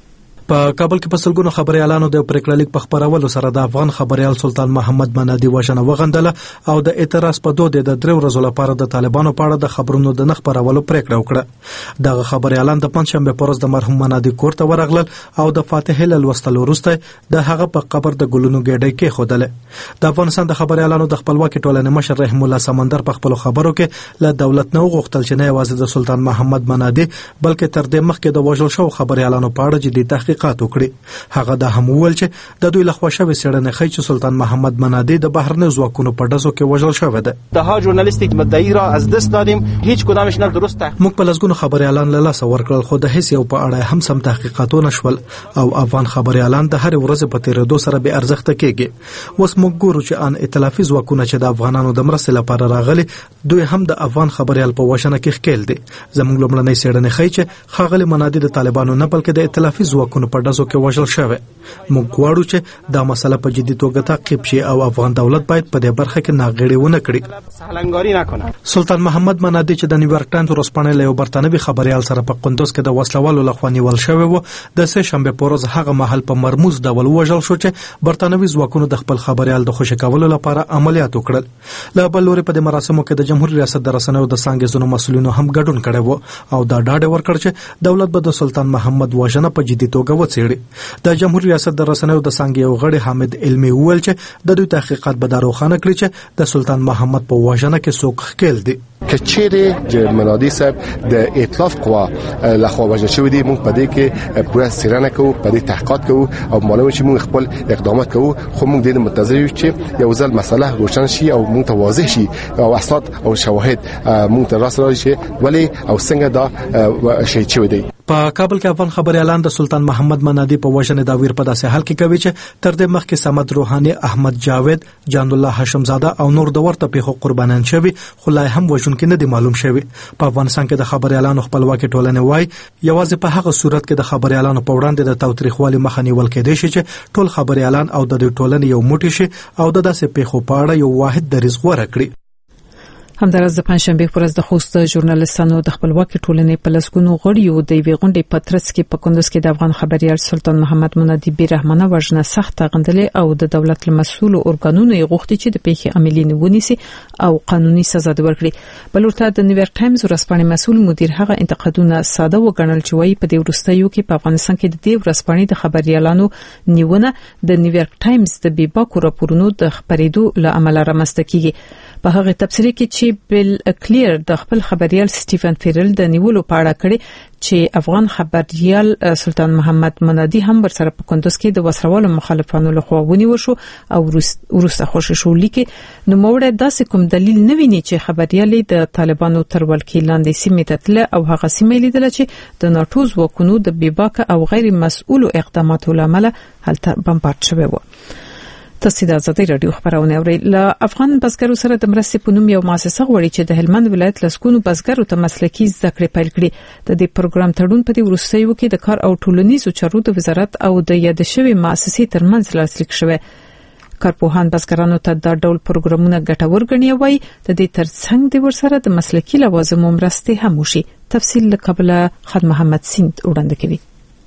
په کابل کې په سلګونو خبريالانو د پریکړه لیک په خبرولو سره د افغان خبريال سلطان محمد منادي وژنه وغندله او د اعتراض په دوه د درو ورځې لپاره د طالبانو په اړه د خبرونو د نخ پرولو پریکړه وکړه. دغه خبريالان د پنځشنبه په ورځ د مرحوم منادي کور ته ورغلل او د فاتح هلال وستلو وروسته د هغه په قبر د ګلونو ګډه کې خودله. د افغانستان د خبريالانو د خپلواکي ټولنې مشر رحم الله سمندر په خپل خبرو کې له دولت نه غوښتل چې نه یوازې د سلطان محمد منادي بلکې تر دې مخکې د وژل شو خبريالانو په اړه جدي تحقیق وکړي. هغه د هم ویل چې د دوی لخوا شوی سړنه خی چې سلطان محمد منادي د بهرنی ځواکونو په ډزو کې وژل شوی دی. ده ها ژورنالیستیک مدعی را از دست دادیم، هیچ کدامش نه درسته. موږ په لږونو خبريالان له لاسه ورکړل خو د هیڅ یو په اړه هم سم تحقیقاتونه شول او افغان خبريالان د هر ورځ په تیرېدو سره به ارزښت کېږي. اوس موږ ګورو چې ان ائتلافي ځواکونه چې د افغانانو د مرستې لپاره راغلي دوی هم د افغان خبريال په وژنه کې ښکېل دي. زموږ لومړنۍ سړنه خی چې خاغلی منادي د طالبانو نه بلکې د ائتلافي ځواکونو په ډزو کې وژل شوی. موږ غواړو چې دا مسله په جدي توګه تعقیب شي او افغان دولت باید په دې برخه کې ناغېړي ونه کړي. سهلنګاری نکنه. سلطان محمد منادي چې د نیویارک ټایمز ورسپانې له یو برتانوي خبريال سره په قندوز کې د وسلوالو لخوا نیول شوی و، د سه شنبه په ورځ هغه محل په مرموز ډول وژل شو چې برتانوي ځواکونو د خپل خبريال د خوشی کولو لپاره عملیات وکړل. له بل لوري په دې مراسمو کې د جمهوریت ریاست د رسنیو د څنګه زونو مسولینو هم ګډون کړي وو او دا ډاډ ورکړ چې دولت به د سلطان محمد وژنه په جدي توګه وڅېړي. د جمهوریت ریاست د رسنیو د څنګه یو غړي حامد علمي ویل چې د دوی تحقیقات به دا روښانه کړي چې د سلطان محمد په وژنه کې څوک ښکېل دي. کچېره چې منادي صاحب د ائتلاف قوا لخوا وژل شوی دی موږ په دې کې پوره سیرانه کوو په دې تحقیقات کوو او معلومه چې موږ خپل اقدامات کوو خو موږ د منتظر یو چې یو ځل مسله روشن شي او موږ ته واضح شي او اسناد او شواهد موږ ته راسره شي ولی او څنګه دا شي چې دی. په کابل کې افغان خبري اعلان د سلطان محمد منادي په وژنې دا ویر په داسې حال کې کوي چې تر دې مخکې صمد روحاني، احمد جاوید، جان الله هاشم زاده او نور د ورته پیښو قربانان شوي خو لا هم وژونکي نه دي معلوم شوي. په افغانستان کې د خبري اعلان خپلواکي ټولنې وای یوازې په هغه صورت کې د خبري اعلان په وړاندې د تاوتریخوالي مخه نیول کېدای شي چې ټول خبري اعلان او د ټولنې یو موټی شي او د داسې پیښو په اړه یو واحد دریځ غوړه کړي. همدارس د پنځشنبه پر ورځ د خوست ژورنالیستانو د خپلواکي ټولنې په لسګونو غړیو د وی غونډې په ترڅ کې په کندوز کې د افغان خبريال سلطان محمد منادي بیرحمانه وژنه سخت غندلې او د دولت له مسؤل ارګانونو یې غوښتي چې د پیښې عملي ونیسي او قانوني سزا ورکړي. بلورته د نیویارک ټایمز ورځپاڼې مسؤل مدیر هغه انتقادونه ساده وګڼل چې وايي په دې وروستیو کې په افغانستان کې د دې ورځپاڼې د خبريالانو نیونه د نیویارک ټایمز د بیباکو راپورونو د خبرېدو له امله رامنځته کیږي. په هغه تفسیر کې چې بل کلیر د خپل خبريال سټیفن فیرل د نیولو په اړه کړي چې افغان خبريال سلطان محمد منادي هم ورسره په کندوز کې د وسروالو مخالفانو لخوا ونیول شو او وروسته خوشی شو. لیکي نو موړه داسې کوم دلیل نه ویني چې خبريال د طالبانو تر ولکې لاندې سیمه ته تل او هغه سیمه لیدل چې د ناتو ځواکونو د بیباک او غیر مسؤل اقداماتو لامل هلته بمبارد شوی و. تاسو د ازادي رادیو خبرونه اورئ. له افغان بزګرو سره د مرستې په نوم یو مؤسسه غوړي چې د هلمند ولایت لسکونو بزګرو ته مسلکي زده کړې پیل کړي. د دې پروګرام تړون په دې وروستیو کې د کار او ټولنیزو چارو د وزارت او د یاد شوی مؤسسې ترمنځ لاسلیک شوی. کارپوهان بزګرانو ته دا ډول پروګرامونه ګټور ګڼي وای د دې ترڅنګ د ورسره د مسلکي لوازمو مرستې هم وشي. تفصیل له قبل خد محمد سیند وړاندې کوي.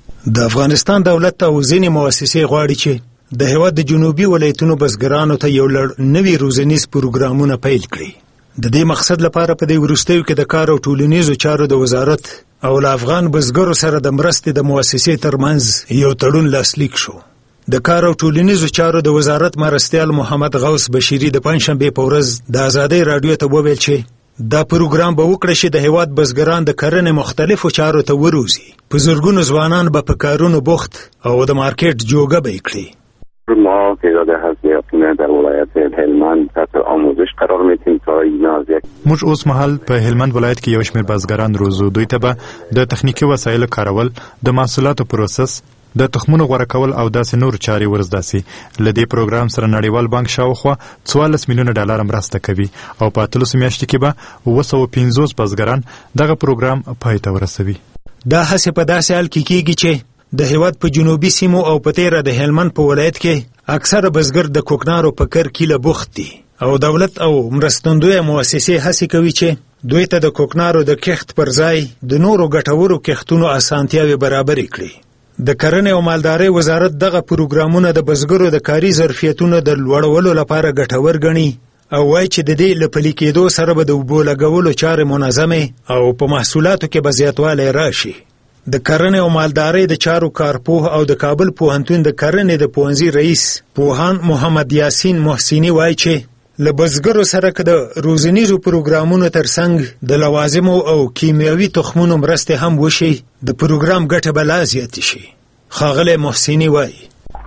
د افغانستان دولت او ځینې مؤسسې غواړي چې د هیواد د جنوبي ولایتونو بزګرانو ته یو لړ نوي روزنیز پروګرامونه پیل کړي. د دې مقصد لپاره په دې وروستیو کې د کار او ټولنیزو چارو د وزارت او له افغان بزګرو سره د مرستې د مؤسسې ترمنځ یو تړون لاسلیک شو. د کار او ټولنیزو چارو د وزارت مرستیال محمد غوث بشيري د پنځشنبه په ورځ د ازادي رادیو ته وویل چې دا پروګرام به وکړي چې د هیواد بزګران د کرنې مختلفو چارو ته وروزي. په زرګونو ځوانان به په کارونو بوخت او د مارکیټ جوګه به کړي. ما تعداد حزبیاتونه در ولایت هلمند تحت آموزش قرار میدیم تا این از یک موږ اوس مهال په هلمند ولایت کې یو شمېر بزګران روزو. دوی ته به د تخنیکی وسایلو کارول، د محصولاتو پروسس، د تخمونو غوړه کول او داسې نور چارې ورزداسي. لدې پروګرام سره نړیوال بانک شاوخوا څوارلس میلیونه ډالر مرسته کوي او په اتلس میاشتو کې به اوه سوه پنځوس بزګران دغه پروګرام پای ته ورسوي. دا هڅه په داسې حال کې کیږي چې د هیواد په جنوبي سیمو او په تیره د هلمند په ولایت کې اکثره بزګر د کوکنارو په کر کې له بوخت دي او دولت او مرستندویه مؤسسې هڅه کوي چې دوی ته د کوکنارو د کښت پر ځای د نورو ګټورو کښتونو اسانتیاوې برابرې کړي. د کرنې او مالدارۍ وزارت دغه پروګرامونه د بزګرو د کاري ظرفیتونو د لوړولو لپاره ګټور ګڼي او وایي چې د دې له پلي کېدو سره به د اوبو لګولو چارې منظمې او په محصولاتو کې به زیاتوالی راشي. د کرنې او مالدارۍ د چارو کارپوه او د کابل پوهنتون د کرنې د پوهنځي رئیس پوهان محمد یاسین محسینی وایي چې له بزګرو سره که د روزنیزو پروګرامونو ترڅنګ د لوازمو او کیمیاوي تخمونو مرستې هم وشي د پروګرام ګټه به لا زیاتې شي. ښاغلی محسینی وایي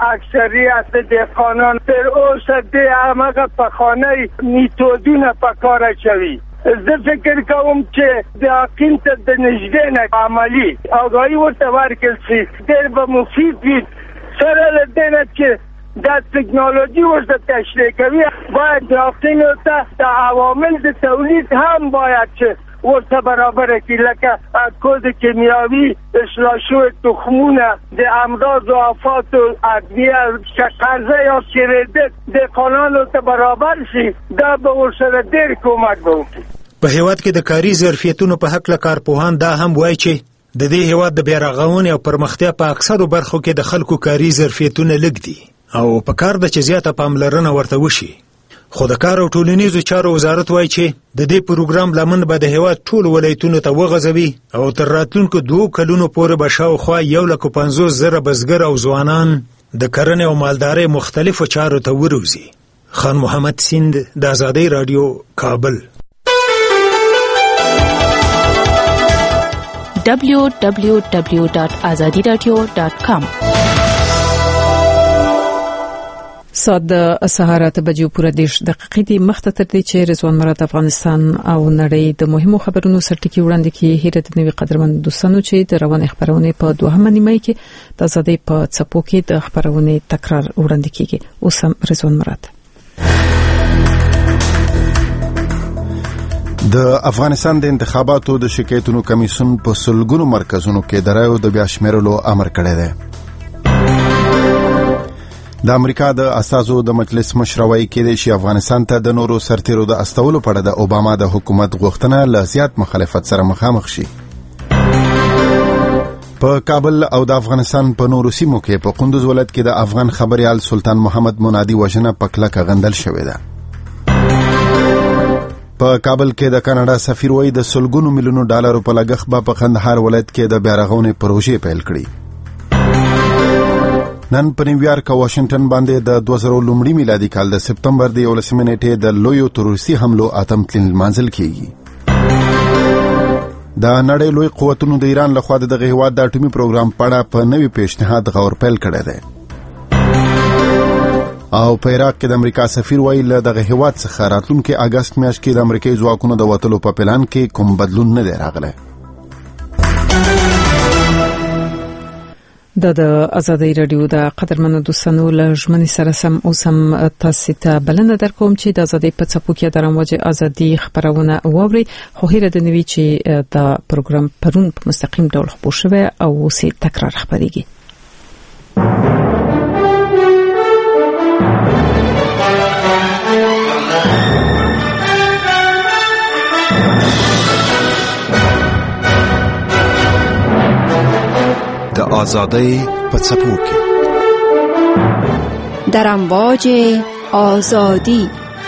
اکثریت دهقانان تر اوسه د همغه پخوانۍ میتودونه په کار اچوي. زه فکر کوم چې د حاکم ته د نږدې نه عملي آگاهي ورته ورکړل شي ډېر به مفید وي. سره له دې نه چې دا ټکنالوژي ورته تشریح کوي باید د حاکم ته د عوامل د تولید هم باید چې ورته برابر کړي لکه کود کیمیاوي، اصلاح شوي تخمونه، د امراض و آفات و ادویه که قرضه یا کریدیت دهقانانو ته برابر شي دا به ورسره ډېر کمک به وکړي. په هیواد کې د کاري ظرفیتونو په هکله کارپوهان دا هم وایي چې د دې هیواد د بیارغونې او پرمختیا په اکثرو برخو کې د خلکو کاري ظرفیتونه لږ دي او په کار ده چې زیاته پاملرنه ورته وشي. خو د کار او ټولنیزو چارو وزارت وایي چې د دې پروګرام لمن به د هیواد ټول ولایتونو ته وغځوي او تر راتلونکو دوو کلونو پورې به شاوخوا یو لک پنځوس زره بزګر او ځوانان د کرنې او مالدارۍ مختلفو چارو ته وروزي. خان محمد سیند د ازادۍ رادیو کابل. دبلیو دبلیو دبلیو ډاټ ازادي راډیو ډاټ کام. ساعت د سهار اته بجې پوره دیش دقیقې دی مخته تر دې چې رضوان مراد افغانستان او نړۍ د مهمو خبرونو سرټکی وړاندې کړي. هیره د نوي قدرمن دوستانو چې د روان خبرونه په دوهمه نیمه کې د ازادۍ په څپو کې د خبرونه تکرار وړاندې کیږي. اوس هم رضوان مراد. د افغانستان د انتخاباتو د شکایتونو کمیسیون په سلګونو مرکزونو کې د رایو د بیا شمیرلو امر کړی دی. د امریکا د اساسو د مجلس مشروعي کې د افغانستان ته د نورو سرتیرو د استولو په اړه د اوباما د حکومت غوښتنه له زیات مخالفت سره مخامخ شي. په کابل او د افغانستان په نورو سیمو کې په قندوز ولایت کې د افغان خبريال سلطان محمد منادي وژنه په کلکه غندل شوې ده. په کابل کې د کاناډا سفیر وایي د سلګونو میلیونو ډالرو په لګښت به په قندهار ولایت کې د بیارغونې پروژې پیل کړي. نن په نیویارک او واشنگټن باندې د دوه زره لومړي میلادي کال د سپتمبر د یولسمې نیټې د لویو تروریستي حملو اتم تلین منځل کیږي. د نړۍ لوی قوتونو د ایران لخوا دغه هیواد د اټومي پروګرام په اړه په نوي پیشنهاد غور پیل کړی دی. او په عراق کې د امریکا سفیر وایي له دغه هیواد څخه راتلونکي اگست میاشت کې د امریکایي ځواکونو د وټلو په پلان کې کوم بدلون نه دی راغلی. د د ازادۍ رادیو د قدرمنو دوستانو له ژمنې سره سم اوس هم تاسو ته بلنه درکوم چې د ازادۍ په څپو کې د رموجه ازادي خبرونه واوري. خو هیره د نوي چې د پروګرام پرون په مستقیم ډول خبر شوی او اوس تکرار خبريږي. د آزادۍ په څپو کې در امواج آزادی.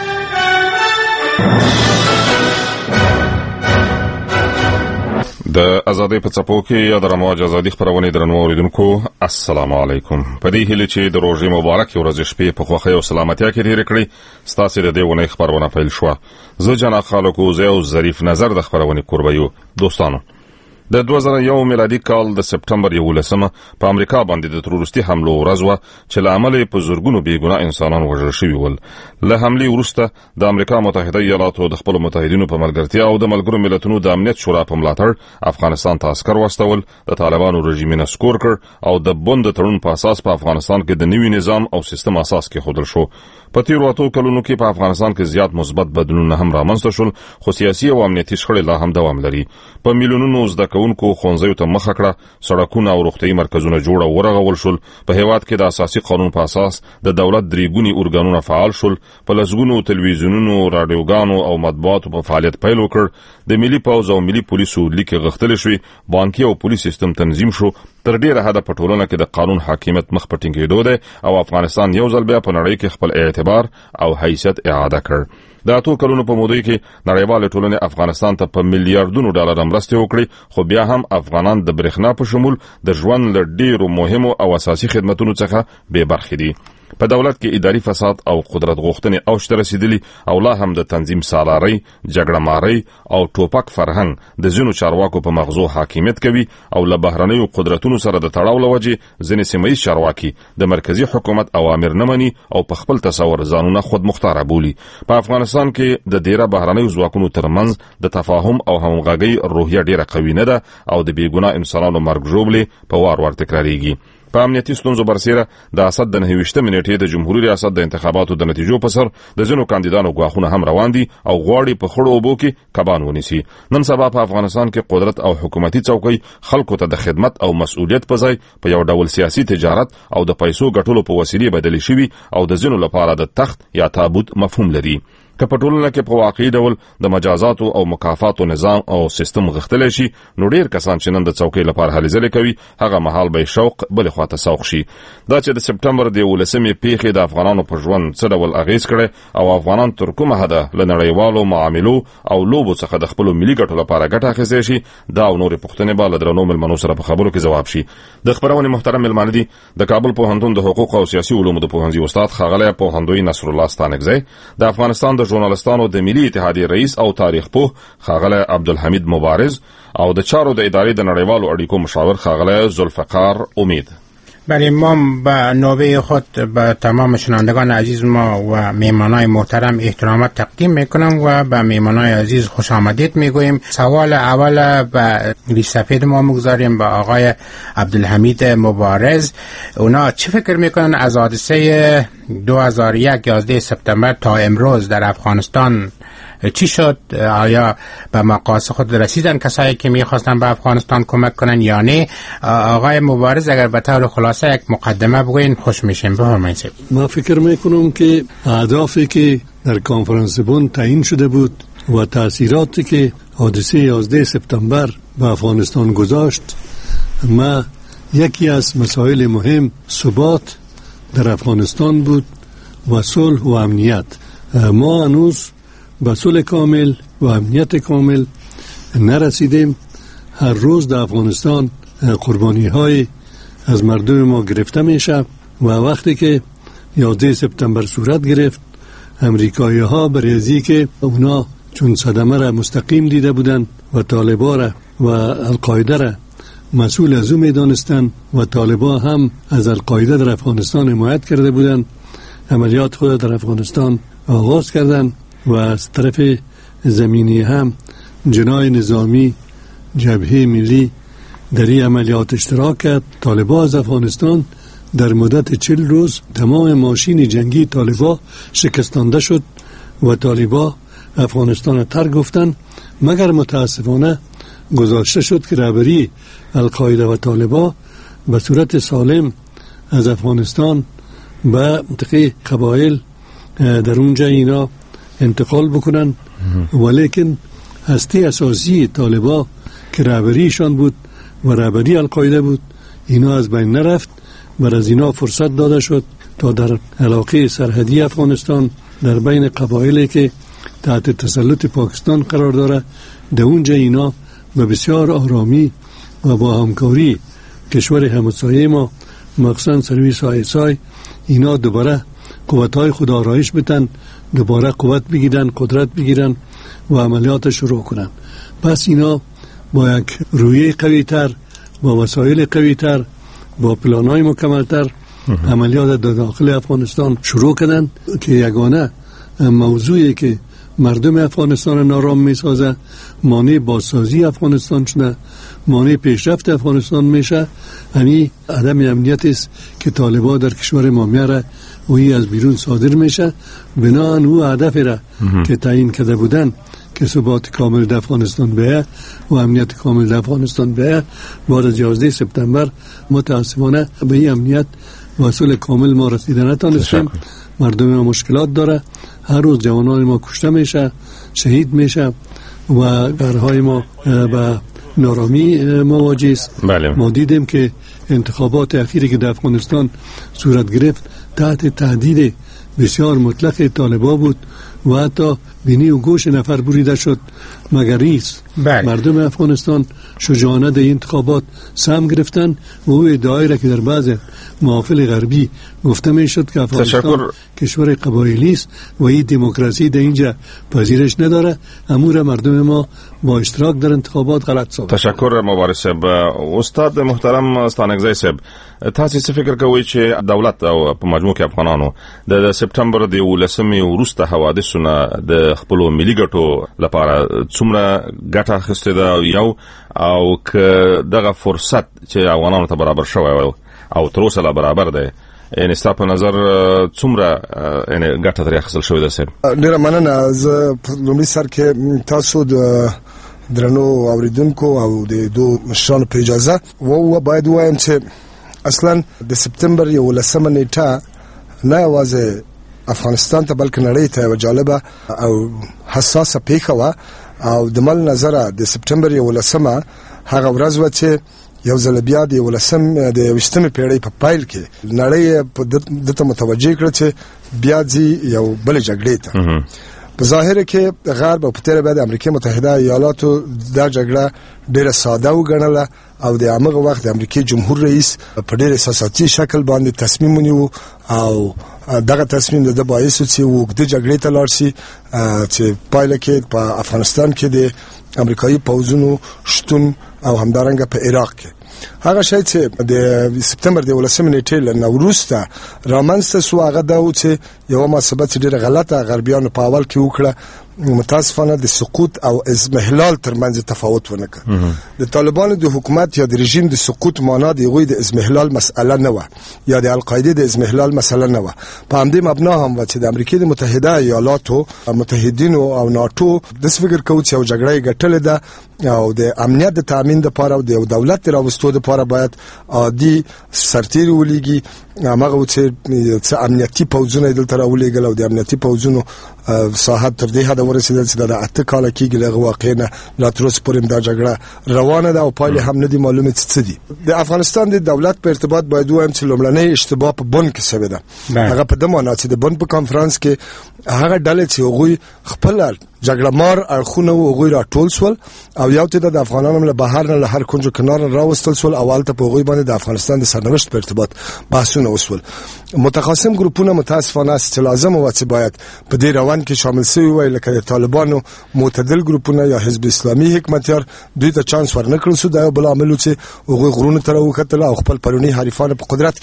د آزادۍ په څپو کې یا د امواج آزادي خبرونه درنو اوریدونکو السلام علیکم. په دې هیله چې د روزي مبارک ورځ شپې په خوښۍ او سلامتیا کې تیر کړی ستاسو د دې ونې خبرونه پیل شو. زه جنا خالقو زه او ظریف نظر د خبرونه قربایو دوستانو. د دوه زره یو میلادي کال د سپتمبر یولسمه په امریکا باندې د تروریستي حملو ورځ و چې له امله په زورګونو بیګناه انسانان وژل شوي ول. له حملې وروسته د امریکا متحده ایالاتو د خپل متحدینو په ملګرتیا او د ملګرو ملتونو د امنیت شورا په ملاتړ افغانستان ته عسكر واستول، د طالبانو رژیم نسکور کړ او د بند تړون په اساس په افغانستان کې د نوي نظام او سیستم اساس کې خودل شو. په تیر واتو کلونو کې په افغانستان کې زیات مثبت بدلونونه هم رامنځته شول، خو سیاسي او امنیتي شخړې لا هم دوام لري. په میلیونونو زده کوونکو ښوونځیو ته مخه کړه، سړکونه او روغتیايي مرکزونه جوړ او ورغول شول. په هیواد کې د اساسي قانون په اساس د دولت دریګونی ارګانونه فعال شول. په لسګونو تلویزیونونو، رادیوګانو او مطبوعاتو په فعالیت پیل وکړ. د ملي پوځ او ملي پولیسو لیکي غختل شوې، بانکي او پولیس سیستم تنظیم شو. تر ډیره حد په ټولنه کې د قانون حاکمیت مخ په ټینګېدو دی او افغانستان یو ځل بیا په نړۍ کې خپل اعتبار او حیثیت اعاده کړ. د اتو کلونو په موده کې نړیواله ټولنه افغانستان ته په میلیارډونو ډالر مرستې وکړي، خو بیا هم افغانان د برېښنا په شمول د ژوند له ډیرو مهمو او اساسي خدماتو څخه بې برخې دي. په دولت کې اداري فساد او قدرت غوښتنې اوج ته رسیدلي او لا هم د تنظیم سالاري، جګړه ماري او ټوپک فرهنګ د ځینو چارواکو په مغزو حاکمیت کوي او له بهرنیو قدرتونو سره د تړاو لوجه ځینې سیمه‌ییز چارواکي د مرکزی حکومت اوامر نه مني او په خپل تصور ځانونه خود مختار بولي. په افغانستان کې د ډیره بهرنیو ځواکونو ترمنځ د تفاهم او همغږي روحیه ډیره قوي نه ده او د بیګناه انسانانو مرګ ژوبلې په وار ور تکراریږي. په امنیتي ستونزو برسېره د اسد د نهویشتمې نیټې د جمهوریت ریاست د انتخاباتو د نتیجو په سر د ځینو کاندیدانو ګواښونه هم روان دي او غواړي په خړو اوبو کې کبان ونیسي. نن سبا په افغانستان کې قدرت او حکومتي څوکۍ خلکو ته د خدمت او مسؤلیت په ځای په یو ډول سیاسي تجارت او د پیسو ګټلو په وسیلې بدلې شوي او د ځینو لپاره د تخت یا تابوت مفهوم لري. که په ټولنه کې په واقعي ډول د مجازاتو او مکافاتو نظام او سیستم غښتلی شي، نو ډیر کسان چې نن د څوکۍ لپاره هلې ځلې کوي هغه مهال به شوق بلې خواته سوق شي. دا چې د سپټمبر د یولسمې پیښې د افغانانو په ژوند څه ډول اغیز کړی او افغانان تر کومه حده له نړیوالو معاملو او لوبو څخه د خپلو ملي ګټو لپاره ګټه اخیستی شي، دا او نورې پوښتنې به له درنو مېلمنو سره په خبرو کې ځواب شي. د خپرونې محترم مېلمانه دي د کابل پوهنتون د حقوق او سیاسي علومو د پوهنځي استاد ښاغلی پوهندوی نصرالله ستانکزی، د افغانستان د ژورنالستانو د ملي اتحادیې رئیس او تاریخ پوه ښاغلی عبدالحمید مبارز او د چارو د ادارې د نړیوالو اړیکو مشاور ښاغلی ذوالفقار امید. بله، ما به نوبه خود به تمام شنوندگان عزیز ما و میهمانای محترم احترامات تقدیم میکنم و به میهمانای عزیز خوش آمدید میگوییم. سوال اول به ریش سفید ما میگذاریم به آقای عبدالحمید مبارز. اونا چه فکر میکنن از حادثه دو هزار و یک یازده سپتامبر تا امروز در افغانستان چی شد؟ آیا به مقاصد خود رسیدن کسایی که میخواستن به افغانستان کمک کنن یا نه؟ آقای مبارز اگر به طور خلاصه یک مقدمه بگوین خوش میشیم. بفرمایید. ما فکر میکنم که اهدافی که در کنفرانس بن تعیین شده بود و تاثیراتی که حادثه یازده سپتامبر به افغانستان گذاشت، ما یکی از مسائل مهم ثبات در افغانستان بود و صلح و امنیت. ما هنوز به صلح کامل و امنیت کامل نرسیدیم. هر روز در افغانستان قربانی های از مردم ما گرفته میشه و وقتی که یازده سپتامبر صورت گرفت، امریکایی ها برای ازی که اونا چون صدمه را مستقیم دیده بودن و طالبا را و القاعده را مسئول از او میدانستن و طالبا هم از القاعده در افغانستان حمایت کرده بودن، عملیات خود در افغانستان آغاز کردن و از طرف زمینی هم جناح نظامی جبهه ملی در این عملیات اشتراک کرد. طالبا از افغانستان در مدت چل روز تمام ماشین جنگی طالبا شکستانده شد و طالبا افغانستان ترک گفتن، مگر متاسفانه گذاشته شد که رهبری القاعده و طالبا به صورت سالم از افغانستان به منطقه قبایل در اونجا اینا انتقال بکنن، ولیکن هسته اساسی طالبا که رهبریشان بود و رهبری القاعده بود اینا از بین نرفت و از اینا فرصت داده شد تا در علاقه سرحدی افغانستان در بین قبایلی که تحت تسلط پاکستان قرار داره، در اونجا اینا به بسیار آرامی و با همکاری کشور همسایه ما مخصوصا سرویس آی اس آی اینا دوباره قوت‌های خود آرایش بتن، دوباره قوت بگیرن، قدرت بگیرن و عملیات شروع کنن. پس اینا با یک رویه قوی تر، با وسایل قوی تر، با پلان‌های مکمل تر عملیات در داخل افغانستان شروع کردن که یگانه موضوعی که مردم افغانستان نارام میسازه، مانع بازسازی افغانستان شده، مانع پیشرفت افغانستان میشه، همین عدم امنیت است که طالبان در کشور ما میاره و این از بیرون صادر میشه. بناهن او هدف را که تعیین کرده بودن که ثبات کامل در افغانستان بیه و امنیت کامل در افغانستان بیه، بعد از یازده سپتامبر متاسفانه به این امنیت و صلح کامل ما رسیده نتانستیم. مردم ما مشکلات داره، هر روز جوانان ما کشته میشه، شهید میشه و برهای ما به نارامی مواجه است. بله. ما دیدیم که انتخابات اخیری که در افغانستان صورت گرفت تحت تهدید بسیار مطلق طالبان بود و حتی بینی و گوش نفر بریده شد مگر ریس. بله. مردم افغانستان شجاعانه در انتخابات سهم گرفتن و او ادعایی را که در بعض محافل غربی گفته می شد که افغانستان کشور قبایلی است و این دموکراسی در اینجا پذیرش نداره، امور مردم ما با اشتراک در انتخابات غلط ثابت. تشکر مبارز صاحب. استاد محترم استانګزی صاحب، تاسو څه فکر کوئ چې دولت او په مجموع کې افغانانو د سپتمبر د ولسمې وروسته حوادثونه د خپل ملي ګټو لپاره څومره ګټه اخیستې ده یو او که دغه فرصت چې افغانانو ته برابر شوی او تر اوسه لا برابر دی، یعنې ستا په نظر څومره یعنې ګټه ترې اخیستل شوې ده صاحب؟ ډېره مننه. زه په لومړي سر کې تاسو د درنو اوریدونکو او د دو مشرانو په اجازه و باید ووایم چې اصلا د سپتمبر یولسمه نیټه نه یوازې افغانستان ته بلکې نړۍ ته یوه جالبه او حساسه پیښه وه او د مل نظره د سپتمبر یولسمه هغه ورځ وه چې یو ځل بیا د یولسم د یویشتمې پیړۍ په پایل کې نړۍ په دته متوجه کړه چې بیا ځي یو بلې جګړې ته. په ظاهر کې غرب او په تیر بعد امریکا متحده ایالاتو دا جګړه ډیره ساده وګڼله او د هغه وخت د امریکای جمهور رئیس په ډیر احساساتي شکل باندې تصمیم ونیو او دغه تصمیم د باعث چې وګړي جګړې ته لاړ شي چې پایله کې په افغانستان کې د امریکایي پوځونو شتون او همدارنګه په عراق کې هغه شی چې د سپتمبر د ولسمې نیټې له نوروسته رامنځته شو هغه دا و چې یو مسبه چې ډیره غلطه غربیانو په اول کې وکړه متاسفانه د سقوط او ازمهلال ترمنځ تفاوت ونه کړ د طالبانو د حکومت یا د رژیم د سقوط معنا د غوی د ازمهلال مسأله نه و یا د القاعده د ازمهلال مسأله نه و په همدې مبنا هم و چې د امریکا د متحده ایالاتو متحدینو او ناتو د فکر کوي چې یو جګړه ګټلې ده او د امنیت د تامین لپاره او د دولت راوستو لپاره باید عادي سرتیري ولېږي هغه چې امنیتي پوځونه دلته راولېږل او د امنیتي پوځونو ساحت تر دې حد ورسېدل چې د اته کال کېږي له واقع نه لا تر اوسه پورې دا جګړه روانه ده او پایله هم نه دي معلومه څه دي د افغانستان د دولت په ارتباط باید وایم چې لومړنۍ اشتباه په بن کې شوې ده هغه په دمه نه چې د بن په کانفرنس کې هغه ډلې چې هغوی خپل جګړه مار اړخونه هغوی راټول سول او یو ته د افغانانو له بهر نه له هر کنج و کنار راوستل سول اول ته په هغوی باندې د افغانستان د سرنوشت په ارتباط بحثونه وسول متخاصم ګروپونه متاسفانه چې لازم و چې باید په دې روان کې شامل شوي وای لکه د طالبانو معتدل ګروپونه یا حزب اسلامي حکمتیار دوی ته چانس ورنکړل سو دا بل عامل چې هغوی غرونه تر وکتل او خپل پرونی حریفانه په قدرت کې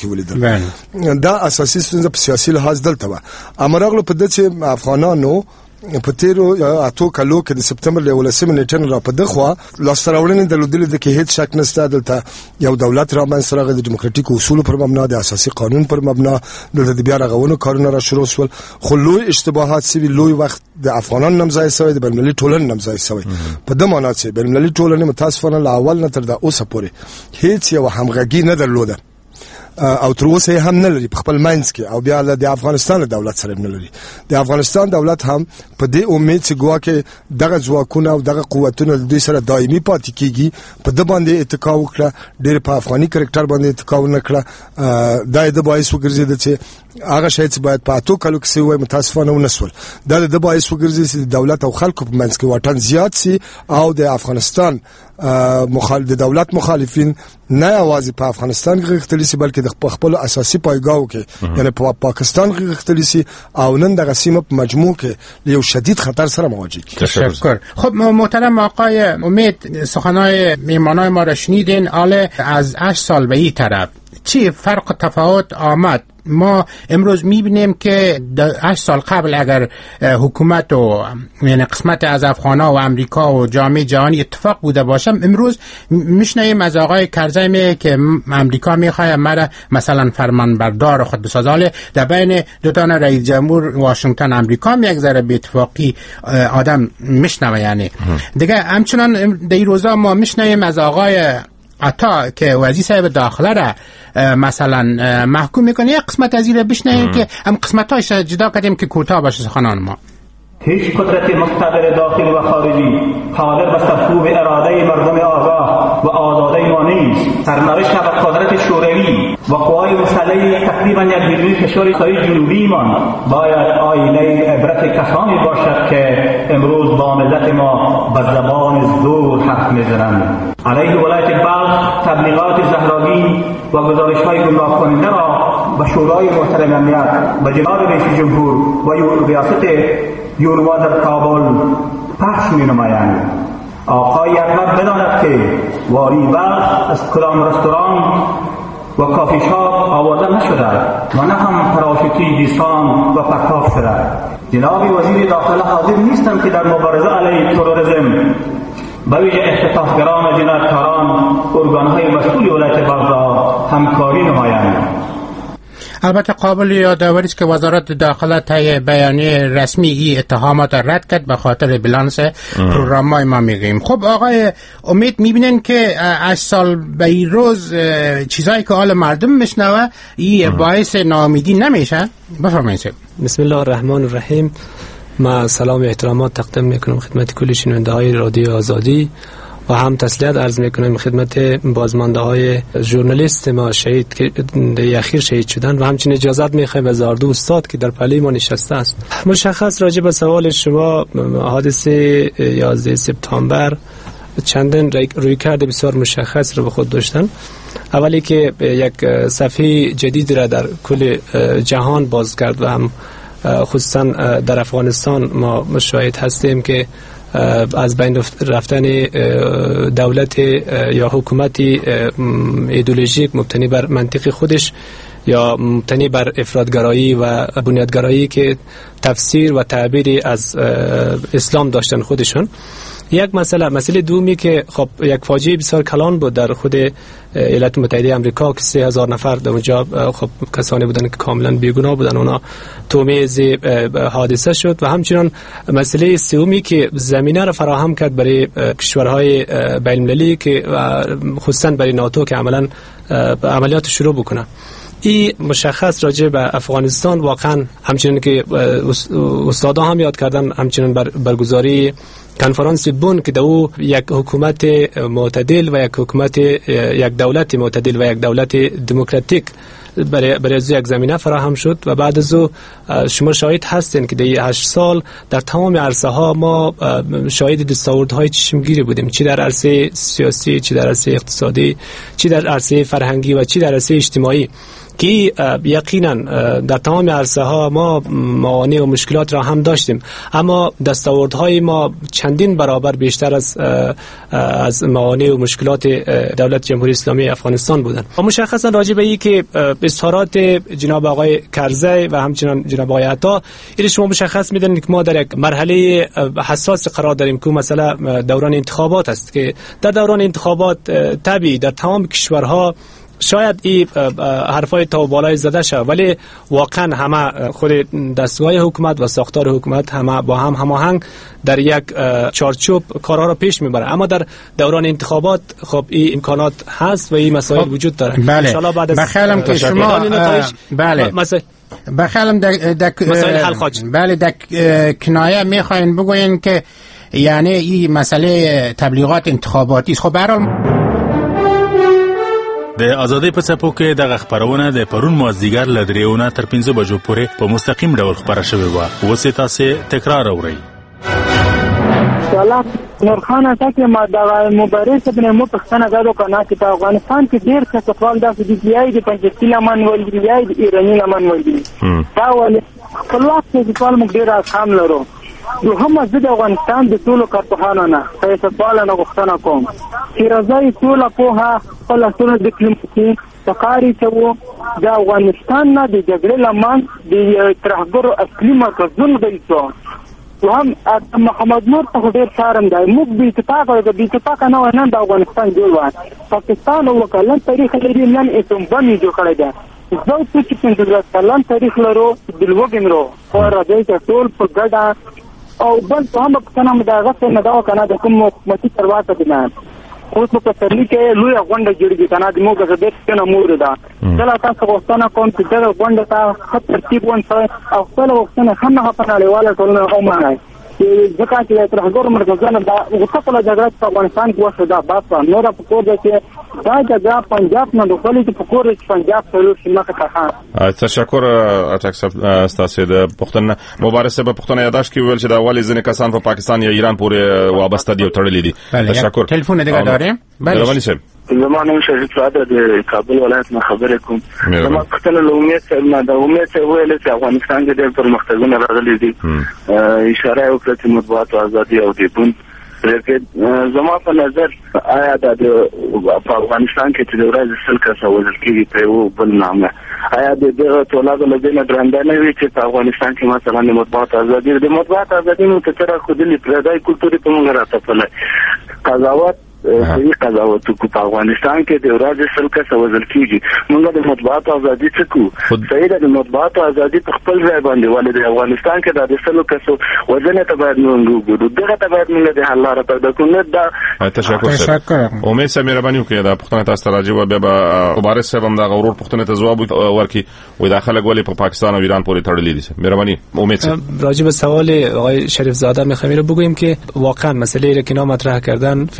ولیدل دا اساسي ستونزه په سیاسي لحاظ دلته و امرغلو په دې چې افغانانو په تیرو اتو کلو کې د سپتمبر له ولسمې نیټه را په دغه لاستراوړنې د لودل د کې هیڅ شک نشته دلته یو دولت را منځ سره د ډیموکراټیک اصول پر مبنا د اساسي قانون پر مبنا د بیا رغونو کارونه را شروع شول خو لوی اشتباهات سوي لوی وخت د افغانان نمځای سوي د بینالمللي ټولنې نمځای سوي په دې معنی چې بینالمللي ټولنې متاسفانه له اول نه تر د اوسه پورې هیڅ یو همغږي نه درلوده او تر اوسه هم نه لري په خپل منځ کې او بیا د افغانستان دولت سره نه لري د افغانستان دولت هم په دې امید چې ګواکه دغه ځواکونه او دغه قوتونه د دوی سره دایمي پاتې کیږي په د باندې اتکا وکړه ډېر په افغاني کریکټر باندې اتکا نه کړه دا د باعث وګرځي چې هغه شی چې باید په اتو کلو کې وي متاسفانه ونسول دا د باعث وګرځي چې دولت او خلکو په منځ کې واټن زیات سي او د افغانستان مخالف د دولت مخالفین نه یوازې په افغانستان کې غختلی سي بلکې د خپل اساسي پایګاو کې یعنی په پاکستان کې غختلی سي او نن د سیمه په مجموع کې یو شدید خطر سره مواجه کی. تشکر. خب محترم آقای امید سخنهای میهمانای ما را شنیدین. حالا از هشت سال به این طرف چی فرق و تفاوت آمد؟ ما امروز میبینیم که هشت سال قبل اگر حکومت و یعنی قسمت از افغان‌ها و امریکا و جامعه جهانی اتفاق بوده باشم امروز میشنیم از آقای کرزی میگه که امریکا میخواد مرا مثلا فرمانبردار خود بسازه. حالا در بین دو تا رئیس جمهور واشنگتن امریکا میگذره به اتفاقی آدم میشنوه. یعنی دیگه همچنان در این روزا ما میشنیم از آقای عطا که وزیر صاحب داخله را مثلا محکوم میکنه. یک قسمت از این را بشنویم که هم قسمتاش جدا کردیم که کوتاه باشه سخنان ما. هیچ قدرت مقتدر داخلی و خارجی قادر به سرکوب اراده مردم آگاه و آزاده ما نیست. سرنوشت و قدرت شوروی و قوای مسلح تقریبا یک میلیون کشور آسیای جنوبی ما باید آینه عبرت کسانی باشد که امروز با ملت ما به زبان زور حرف میزنند. علیه ولایت بلخ تبلیغات زهراگین و گزارش‌های گمراه کننده را به شورای محترم امنیت و جناب رئیس جمهور و ریاست یونوا در کابل پخش می‌نمایند. آقای احمد بداند که والی بلخ از کدام رستوران و کافی شاپ آورده نشده و نه هم پراشوتی دیسان و پرتاب شده. جناب وزیر داخله حاضر نیستند که در مبارزه علیه تروریسم به ویژه اختطافگران و جنایتکاران ارگان‌های مسئول ولایت بلخ را همکاری نمایند. البته قابل یادآوری است که وزارت داخله طی بیانیه رسمی این اتهامات را رد کرد به خاطر بالانس پروگرام‌های ما میگیم. خب آقای امید میبینن که از سال به این روز چیزایی که حال مردم میشنوه این باعث ناامیدی نمیشه؟ بفرمایید. بسم الله الرحمن الرحیم. ما سلام و احترامات تقدیم میکنم خدمت کل شنونده های رادیو آزادی و هم تسلیت عرض میکنیم خدمت بازمانده های ژورنالیست ما شهید که در اخیر شهید شدن و همچنین اجازت میخوایم از اردو استاد که در پله ما نشسته است. مشخص راجع به سوال شما، حادثه یازده سپتامبر چندین رویکرد بسیار مشخص رو به خود داشتن. اولی که یک صفحه جدید را در کل جهان باز کرد و هم خصوصا در افغانستان ما مشاهد هستیم که از بین رفتن دولت یا حکومت ایدئولوژیک مبتنی بر منطق خودش یا مبتنی بر افراطگرایی و بنیادگرایی که تفسیر و تعبیری از اسلام داشتن خودشون. یک مسئله مسئله دومی که خب یک فاجعه بسیار کلان بود در خود ایالات متحده آمریکا که سه هزار نفر در اونجا خب کسانی بودن که کاملا بیگناه بودن، اونا تومیز حادثه شد. و همچنین مسئله سومی که زمینه را فراهم کرد برای کشورهای بین المللی که خصوصا برای ناتو که عملا عملیات شروع بکنه. این مشخص راجع به افغانستان واقعا همچنین که استادا هم یاد کردن، همچنین بر برگزاری کنفرانس بن که دو یک حکومت معتدل و یک حکومت یک دولت معتدل و یک دولت دموکراتیک برای برای یک زمینه فراهم شد. و بعد از او شما شاهد هستین که در هشت سال در تمام عرصه ها ما شاهد دستاوردهای چشمگیری بودیم، چی در عرصه سیاسی، چی در عرصه اقتصادی، چی در عرصه فرهنگی و چی در عرصه اجتماعی، که یقینا در تمام عرصه ها ما موانع و مشکلات را هم داشتیم، اما دستاوردهای ما چندین برابر بیشتر از از موانع و مشکلات دولت جمهوری اسلامی افغانستان بودند. و مشخصا راجع به این که اظهارات جناب آقای کرزی و همچنین جناب آقای عطا، این شما مشخص می‌دونید که ما در یک مرحله حساس قرار داریم که مثلا دوران انتخابات است که در دوران انتخابات طبیعی در تمام کشورها شاید این حرفای تا بالای زده شد، ولی واقعا همه خود دستگاه حکومت و ساختار حکومت همه با هم هماهنگ در یک چارچوب کارها را پیش میبره. اما در دوران انتخابات خب این امکانات هست و این مسائل خب وجود داره. بله. ان شاء الله بعد از بخیرم که شما بله مسائل بخیرم دک مسائل حل خواهد. بله دک کنایه میخواین بگوین که یعنی این مسئله تبلیغات انتخاباتی خب برام د ازادۍ په څپو کې دغه خبرونه د پرون مازدیګر له درېونه تر پنځه بجو پورې په مستقیم ډول خبره شوې وه. اوس یې تاسې تکرار اورئ. سلام نورخان هسته که ما دغه مبارز ابن مو پښتنه غواړو کنه چې په افغانستان کې ډېر څه سوال داسې دي چې یای د پنځه لمن ولګي یای د ایراني لمن ولګي دا ولې خپلواک سیاسي موږ ډېر اسام لرو. دوهم زه د افغانستان د ټولو کارپوهانو نه سیاستوالو نه غوښتنه کوم چې راځي ټوله پوهه خپله ټوله ډیپلوماسي پکاري کوو د افغانستان نه د جګړې لمن د ترهګرو اصلي مرکزونه دی څو هم محمد نور ته ډېر شرم دی. موږ بې اتفاقه د بې اتفاقه نه نن د افغانستان جوړ وای پاکستان او کلن تاریخ لري، نن ایتم بم جوړ کړی دی. زه چې پنځه کلن تاریخ لرو د لوګم رو خو راځي چې ټول په ګډه او بل هم په کنه دا غوښتنه نه دا کنه د کوم حکومتي پرواته دي نه اوس په ترلي کې لوی غونډه جوړیږي کنه د موږ د دې څخه مور ده کله تاسو غوښتنه کوم چې دا غونډه ته خط ترتیب ونسوي او خپل غوښتنه هم هغه په نړیواله ټولنه او معنی ځکه چې ترهګر مرکزونه دا غوښتنه جګړه په افغانستان کې وشو دا بس نور په کور ده چې دا جګړه پنجاب نه ډوخلي چې په کور کې پنجاب ټول شي مخه ښه. تشکر اټاک صاحب تاسو د پښتون مبارزه په پښتون یاداش کې ویل چې دا اولی ځنې کسان په پاکستان یا ایران پورې وابسته دي او تړلي دي. تشکر. ټلیفون دې داریم؟ بله صاحب زمان هم شهید سعاده د کابل ولایت نه خبرې کوم. زما پښتنه له امید سره نه د امید سره ویل چې افغانستان کې ډېر پرمختګونه راغلي دي. اشاره وکړه چې مطبوعات ازادي او د بند لیکن زما په نظر آیا د په افغانستان کې چې د ورځې سل کسه وژل کېږي په یو بل نامه آیا د دغه ټولنه له دې نه درنده نه وي چې په افغانستان کې مثلا د مطبوعات ازادي د مطبوعات ازادي نو ته تر خو د پردای کلتوري په موږ راټپله قضاوت صحیح قضاوت کو په افغانستان کې د ورځې سل کسه وژل کېږي موږ د مطبوعات ازادي څه کو صحیح د مطبوعات ازادي په خپل ځای باندې ولې د افغانستان کې د سلو کسو وژنه ته باید موږ وګورو دغه ته باید موږ د حل لاره پیدا کړو. دا تشکر سره امید سره مهرباني وکړئ دا پښتنه تاسو راځي و بیا به مبارز صاحب هم دا غرور پښتنه ته جواب ورکړي وای دا خلک ولې په پاکستان او ایران پورې تړلي دي. مهرباني امید سره راځي به سوال آقای شریف زاده میخوام رو بگویم که واقعا مسئله را که اینا مطرح کردن فعلا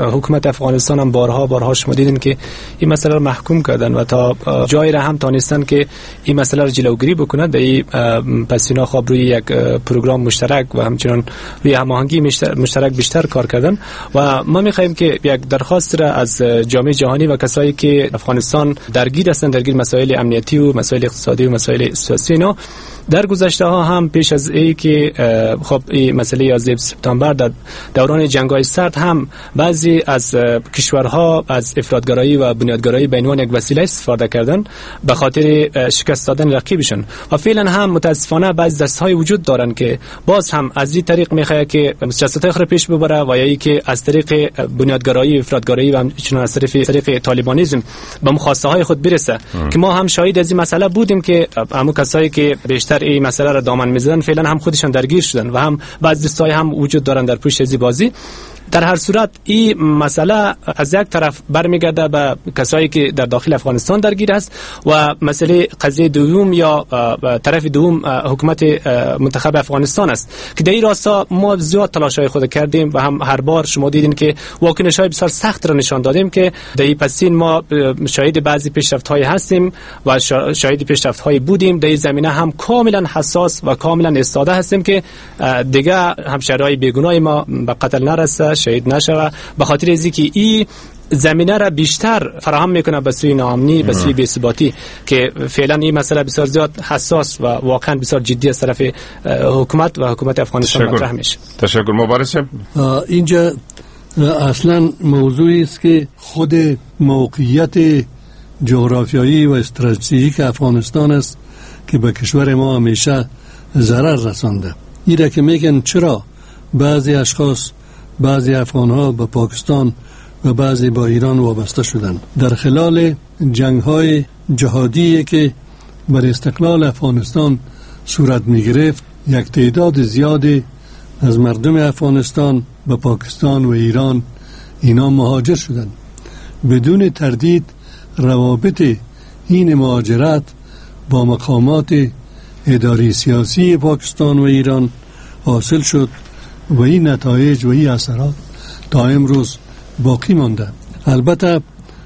حکومت افغانستان هم بارها بارها شما دیدین که این مسئله رو محکوم کردن و تا جایی را هم تانستن که این مسئله رو جلوگیری بکنن. در این پسینا خواب روی یک پروگرام مشترک و همچنان روی هماهنگی مشترک بیشتر کار کردن و ما می‌خوایم که یک درخواست را از جامعه جهانی و کسایی که افغانستان درگیر هستند، درگیر مسائل امنیتی و مسائل اقتصادی و مسائل سیاسی اینا، در گذشته ها هم پیش از ای که خب این مسئله یازده سپتامبر در دوران جنگ‌های سرد هم بعضی از کشورها از افراطگرایی و بنیادگرایی به عنوان یک وسیله استفاده کردن به خاطر شکست دادن رقیبشون و فعلا هم متاسفانه بعضی دست‌های وجود دارن که باز هم از این طریق می‌خواد که سیاست‌های خود پیش ببره و یا ای که از طریق بنیادگرایی و افراطگرایی و چون از طریق طریق طالبانیسم به مخواسته‌های خود برسه که ما هم شاهد از این مسئله بودیم که همون کسایی که بیشتر این مسئله را دامن می‌زدن فعلا هم خودشان درگیر شدن و هم بعضی دوستای هم وجود دارن در پشت از بازی. در هر صورت این مسئله از یک طرف برمیگرده به کسایی که در داخل افغانستان درگیر است و مسئله قضیه دوم یا طرف دوم حکومت منتخب افغانستان است که در این راستا ما زیاد تلاش‌های خود کردیم و هم هر بار شما دیدین که واکنش‌های بسیار سخت را نشان دادیم که در این پسین ما شاهد بعضی پیشرفت‌های هستیم و شاهد پیشرفت‌های بودیم. در این زمینه هم کاملا حساس و کاملا استاده هستیم که دیگه همشهرهای بیگناه ما به قتل نرسه، شهید نشوه، به خاطر از اینکه این زمینه را بیشتر فراهم میکنه به سوی ناامنی، به سوی بی‌ثباتی که فعلا این مسئله بسیار زیاد حساس و واقعا بسیار جدی از طرف حکومت و حکومت افغانستان مطرح میشه. تشکر. مبارز. اینجا اصلا موضوعی است که خود موقعیت جغرافیایی و استراتژیک افغانستان است که به کشور ما همیشه ضرر رسانده. ایره که میگن چرا بعضی اشخاص، بعضی افغان‌ها به پاکستان و بعضی با ایران وابسته شدند. در خلال جنگ‌های جهادی که بر استقلال افغانستان صورت می‌گرفت، یک تعداد زیادی از مردم افغانستان به پاکستان و ایران اینا مهاجر شدند. بدون تردید روابط این مهاجرت با مقامات اداری سیاسی پاکستان و ایران حاصل شد و این نتایج و این اثرات تا امروز باقی مانده. البته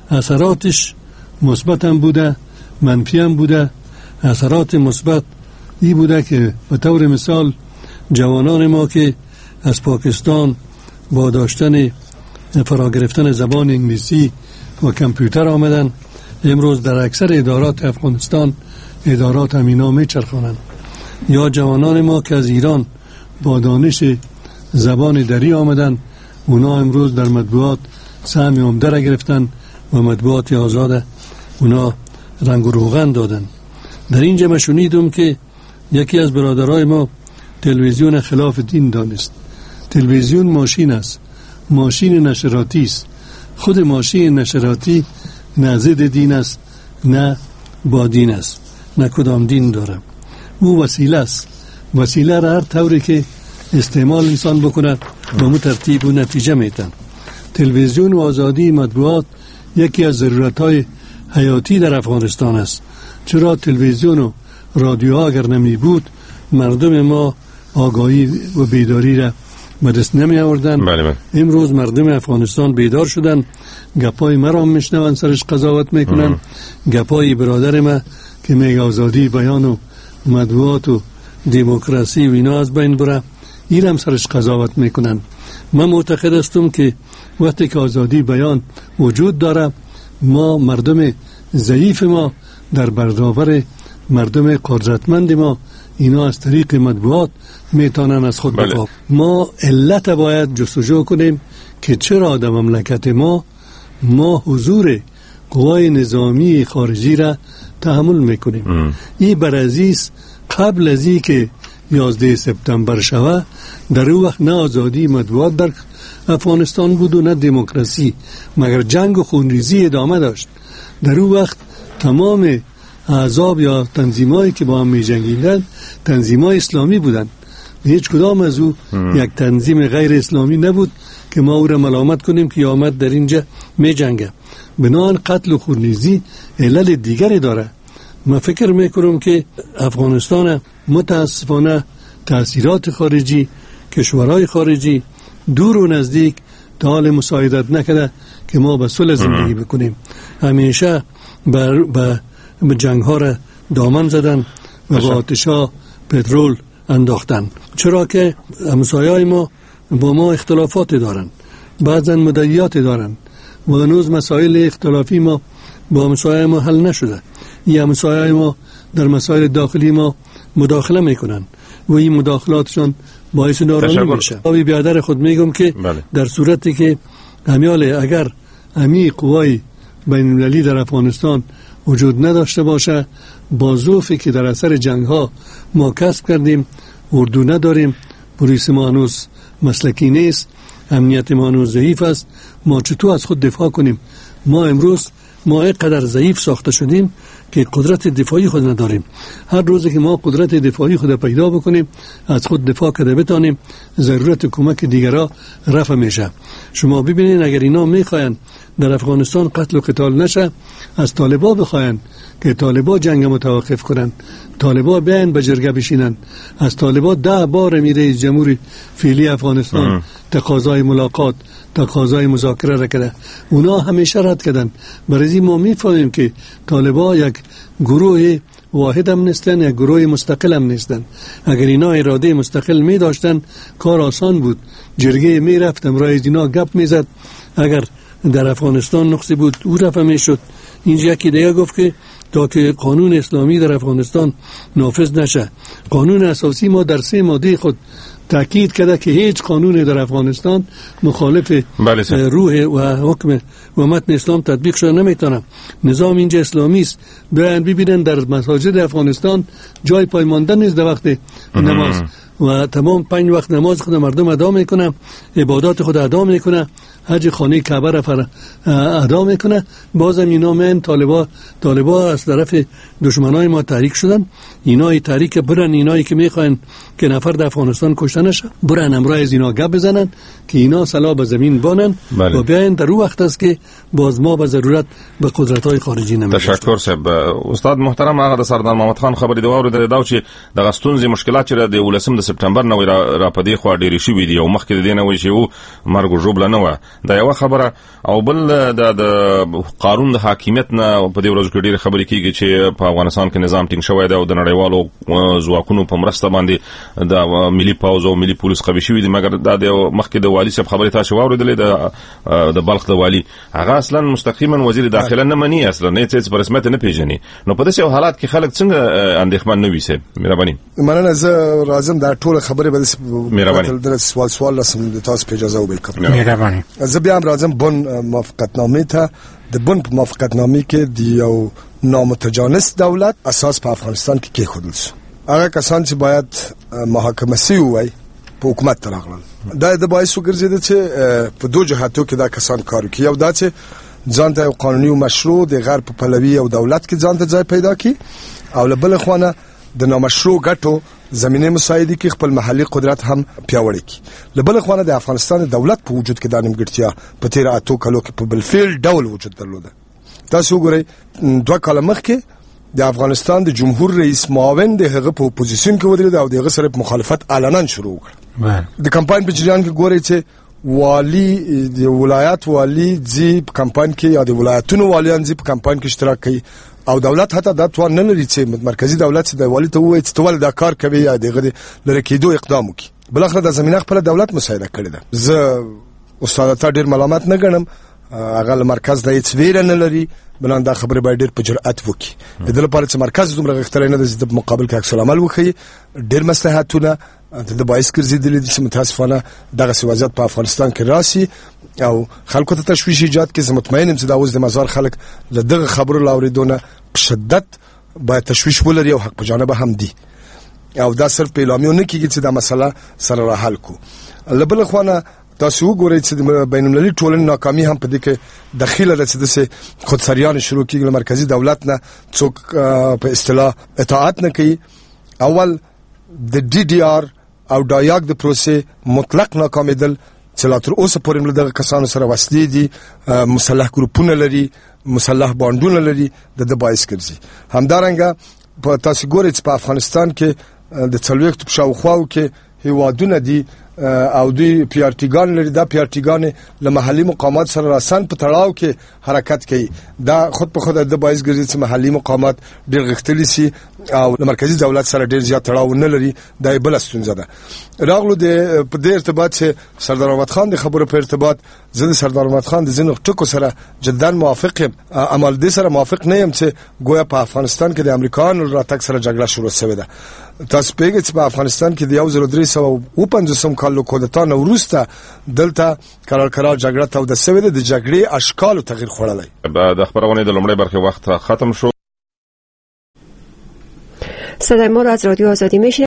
اثراتش مثبت هم بوده، منفی هم بوده. اثرات مثبت این بوده که به طور مثال جوانان ما که از پاکستان با داشتن فرا گرفتن زبان انگلیسی و کامپیوتر آمدن، امروز در اکثر ادارات افغانستان ادارات هم اینا میچرخانند. یا جوانان ما که از ایران با دانش زبان دری آمدن، اونا امروز در مطبوعات سهم عمده را گرفتن و مطبوعات آزاد اونا رنگ و روغن دادن. در اینجا ما شنیدم که یکی از برادرای ما تلویزیون خلاف دین دانست. تلویزیون ماشین است، ماشین نشراتی است. خود ماشین نشراتی نه ضد دین است نه با دین است، نه کدام دین داره. او وسیله است، وسیله را هر طوری که استعمال انسان بکنه به مو ترتیب و نتیجه میتن. تلویزیون و آزادی مطبوعات یکی از ضرورت‌های حیاتی در افغانستان است. چرا تلویزیون و رادیوها اگر نمی بود مردم ما آگاهی و بیداری را به دست نمی آوردن. بله بله. امروز مردم افغانستان بیدار شدن، گپای مرا میشنون، سرش قضاوت میکنن. گپای برادر ما که میگه آزادی بیان و مطبوعات و دموکراسی و اینا از بین بره، این هم سرش قضاوت میکنن. من معتقد هستم که وقتی که آزادی بیان وجود داره، ما مردم ضعیف ما در برابر مردم قدرتمند ما اینا از طریق مطبوعات میتونن از خود دفاع. ما علت باید جستجو کنیم که چرا در مملکت ما ما حضور قوای نظامی خارجی را تحمل میکنیم. این برازیس قبل از این که یازده سپتامبر شوه در اون وقت نه آزادی مطبوعات در افغانستان بود و نه دموکراسی، مگر جنگ و خونریزی ادامه داشت. در اون وقت تمام احزاب یا تنظیمایی که با هم می جنگیدن تنظیمای اسلامی بودن. هیچ کدام از او یک تنظیم غیر اسلامی نبود که ما او را ملامت کنیم که آمد در اینجا می جنگه. بنابراین قتل و خونریزی علل دیگری داره. من فکر میکنم که افغانستان متاسفانه تأثیرات خارجی، کشورهای خارجی دور و نزدیک تا حال مساعدت نکرده که ما به صلح زندگی بکنیم. همیشه به جنگ ها را دامن زدن و با آتش ها پترول انداختن. چرا که همسایه‌های ما با ما اختلافات دارن، بعضا مدعیات دارن و هنوز مسائل اختلافی ما با همسایه ما حل نشده. این همسایه ما در مسائل داخلی ما مداخله میکنن و این مداخلاتشان باعث نارامی میشه. آبی بیادر خود میگم که بله. در صورتی که همیاله اگر همی قوای بین المللی در افغانستان وجود نداشته باشه، با ضعفی که در اثر جنگ ها ما کسب کردیم، اردو نداریم، پلیس ما هنوز مسلکی نیست، امنیت ما هنوز ضعیف است، ما چطور از خود دفاع کنیم؟ ما امروز ما اینقدر ضعیف ساخته شدیم که قدرت دفاعی خود نداریم. هر روزی که ما قدرت دفاعی خود پیدا بکنیم، از خود دفاع کرده بتانیم، ضرورت کمک دیگرها رفع میشه. شما ببینید اگر اینا میخواین در افغانستان قتل و قتال نشه، از طالبا بخواین که طالبا جنگ متوقف کنن، طالبا بیان به جرگه بشینن، از طالبا ده بار میره جمهوری فعلی افغانستان تقاضای ملاقات، تقاضای مذاکره را کرده، اونا همیشه رد کردن. برای ما میفهمیم که طالبا یک گروه واحد هم نیستن، یک گروه مستقل هم نیستن. اگر اینا اراده مستقل می داشتن کار آسان بود، جرگه می رفت، امرای اینا گپ می زد. اگر در افغانستان نقصی بود او رفع می شد. اینجا یکی دیگه گفت که تا که قانون اسلامی در افغانستان نافذ نشه، قانون اساسی ما در سه ماده خود تاکید کرده که هیچ قانون در افغانستان مخالف روح و حکم و متن اسلام تطبیق شده نمیتونه. نظام اینجا اسلامی است. بیان ببینن در مساجد افغانستان جای پای ماندن نیست در وقت نماز و تمام پنج وقت نماز خود مردم ادا میکنه، عبادات خود ادا میکنه، حج خانه کعبه را ادا میکنه. بازم اینا من طالبا طالبا از طرف دشمنای ما تحریک شدن. اینای تحریک برن، اینایی که میخواین که نفر در افغانستان کشته نشه، برن امرای از اینا گپ بزنن که اینا سلا به زمین بانن بله. و بیاین در وقت است که باز ما به ضرورت به قدرت‌های خارجی نمی‌رسیم. تشکر صاحب. استاد محترم، هغه د سردار محمد خان خبرې د واورو د داو چې د غستونځي مشکلات چې د ولسم د سپټمبر نه را پدې خو ډېری شي وي او مخکې د دې نه وي چې وو مرګ جوړ نه و. دا یو خبره او بل د قانون د حاکمیت نه په دې ورځو کې ډېر خبرې کیږي چې په افغانستان کې نظام ټینګ شوی دی او د نړیوالو ځواکونو په مرسته باندې د ملي پوز او ملي پولیس قوي شوی دي. مګر دا د مخکې د والی صاحب خبرې تاسو واورېدلې د د بلخ د والی هغه اصلا مستقیما وزیر داخله نه مني، اصلا نه څه په رسمیت نه پیژني. نو په داسې حالات کې خلک څنګه اندېښمن نه وي؟ سه مهرباني مننه. زه راځم دا ټول خبرې به د سوال سوال لسم د تاسو په اجازه وبکم. مهرباني. زه بیا هم راځم بن موافقتنامې ته. د بن په موافقتنامې کې د یو نامتجانس دولت اساس په افغانستان کې کېښودل شو. هغه کسان چې باید محاکمه شوي وای په حکومت ته راغلل. دا د باعث وګرځېده چې په دوه جهاتو کې دا کسان کار وکړي. یو دا چې ځان ته یو قانوني او مشروع د غیر په پلوي او دولت کې ځان ته ځای پیدا کړي، او له بل خوانه د نامشروع ګټو زمینه مساعدي کې خپل محلي قدرت هم پیاوړی کړي. له بل خوانه د افغانستان دولت په وجود کې د نیمګړتیا په تیر اتو کلو کې په بلفیل ډول وجود درلوده. تاسو وګورئ دوه کاله مخکې د افغانستان د جمهور رئیس معاون د هغه په اپوزیشن کې ودرېد او دغه سره مخالفت اعلان شروع کړ. د کمپاین په جریان کې ګورئ چې والی د ولایت والی زی په کمپاین کې یا د ولایتونو والیان زی په کمپاین کې اشتراک کوي او دولت حتی دا توان نه لري چې مرکزی دولت چې د والی ته وایي چې ټول دا کار کوي یا دغه لری کېدو اقدام وکړي. بلخره د زمينه خپل دولت مساعده کړې ده. زه استاد ته ډیر معلومات نه غنم، هغه مرکز د هیڅ ویره نه لري، بلان دا خبره باید ډیر په جرأت وکړي. د لپاره چې مرکز دومره غختل نه د مقابل کې عکس العمل وکړي. ډیر مصلحتونه د باعث ګرځیدلې چې متاسفانه دغه وضعیت په افغانستان کې راسي او خلکو ته تشویش ایجاد کړي. زه مطمئن یم چې دا اوس د مزار خلک له دغه خبرو لاوریدونه په شدت باید تشویش ولري او حق په جانب هم دي او دا صرف په اعلامیو نه کېږي چې دا مسله سره را حل کو. له بل خوانه تاسو وګورئ چې بین المللي ټولنې ناکامي هم په دې کې دخیله ده چې د خودسریان شروع کېږي. مرکزی دولت نه څوک په اصطلاح اطاعت نه کوي. اول د ډي ډي آر او ډایاک د پروسې مطلق ناکامیدل چې لا تر اوسه پورې دغه کسانو سره وسلې دي، مسلح ګروپونه لري، مسلح باندونه لري، د د باعث ګرځي. همدارنګه په تاسو ګورئ چې په افغانستان کې د څلوېښت په شاوخواو کې هیوادونه دي او دوی پیارټیګان لري دا پیارټیګان له محلي مقامات سره راسن په تړاو کې حرکت کوي دا خود په خود د باعث ګرځي چې محلي مقامات ډېر غښتلي سي او د مرکزی دولت سره ډېر زیات تړاو نه لري دا بل ستونزه ده راغلو د په دې ارتباط چې سردار محمد خان د خبرو په ارتباط زه د سردار محمد خان د ځینو ټکو سره جدا موافق یم عمل دې سره موافق نه یم چې ګویا په افغانستان کې د امریکایانو راتګ سره جګړه شروع شوې ده تاسو پیګه چې په افغانستان کې د یو زر درې سوه او پنځوسم کال له کودتا نه وروسته دلته قرار قرار جګړه توده شوې ده د جګړې اشکال تغییر خوړلی د خبرونې د لومړۍ برخې وخت ختم شو. صدای ما را از رادیو آزادی میشنوید.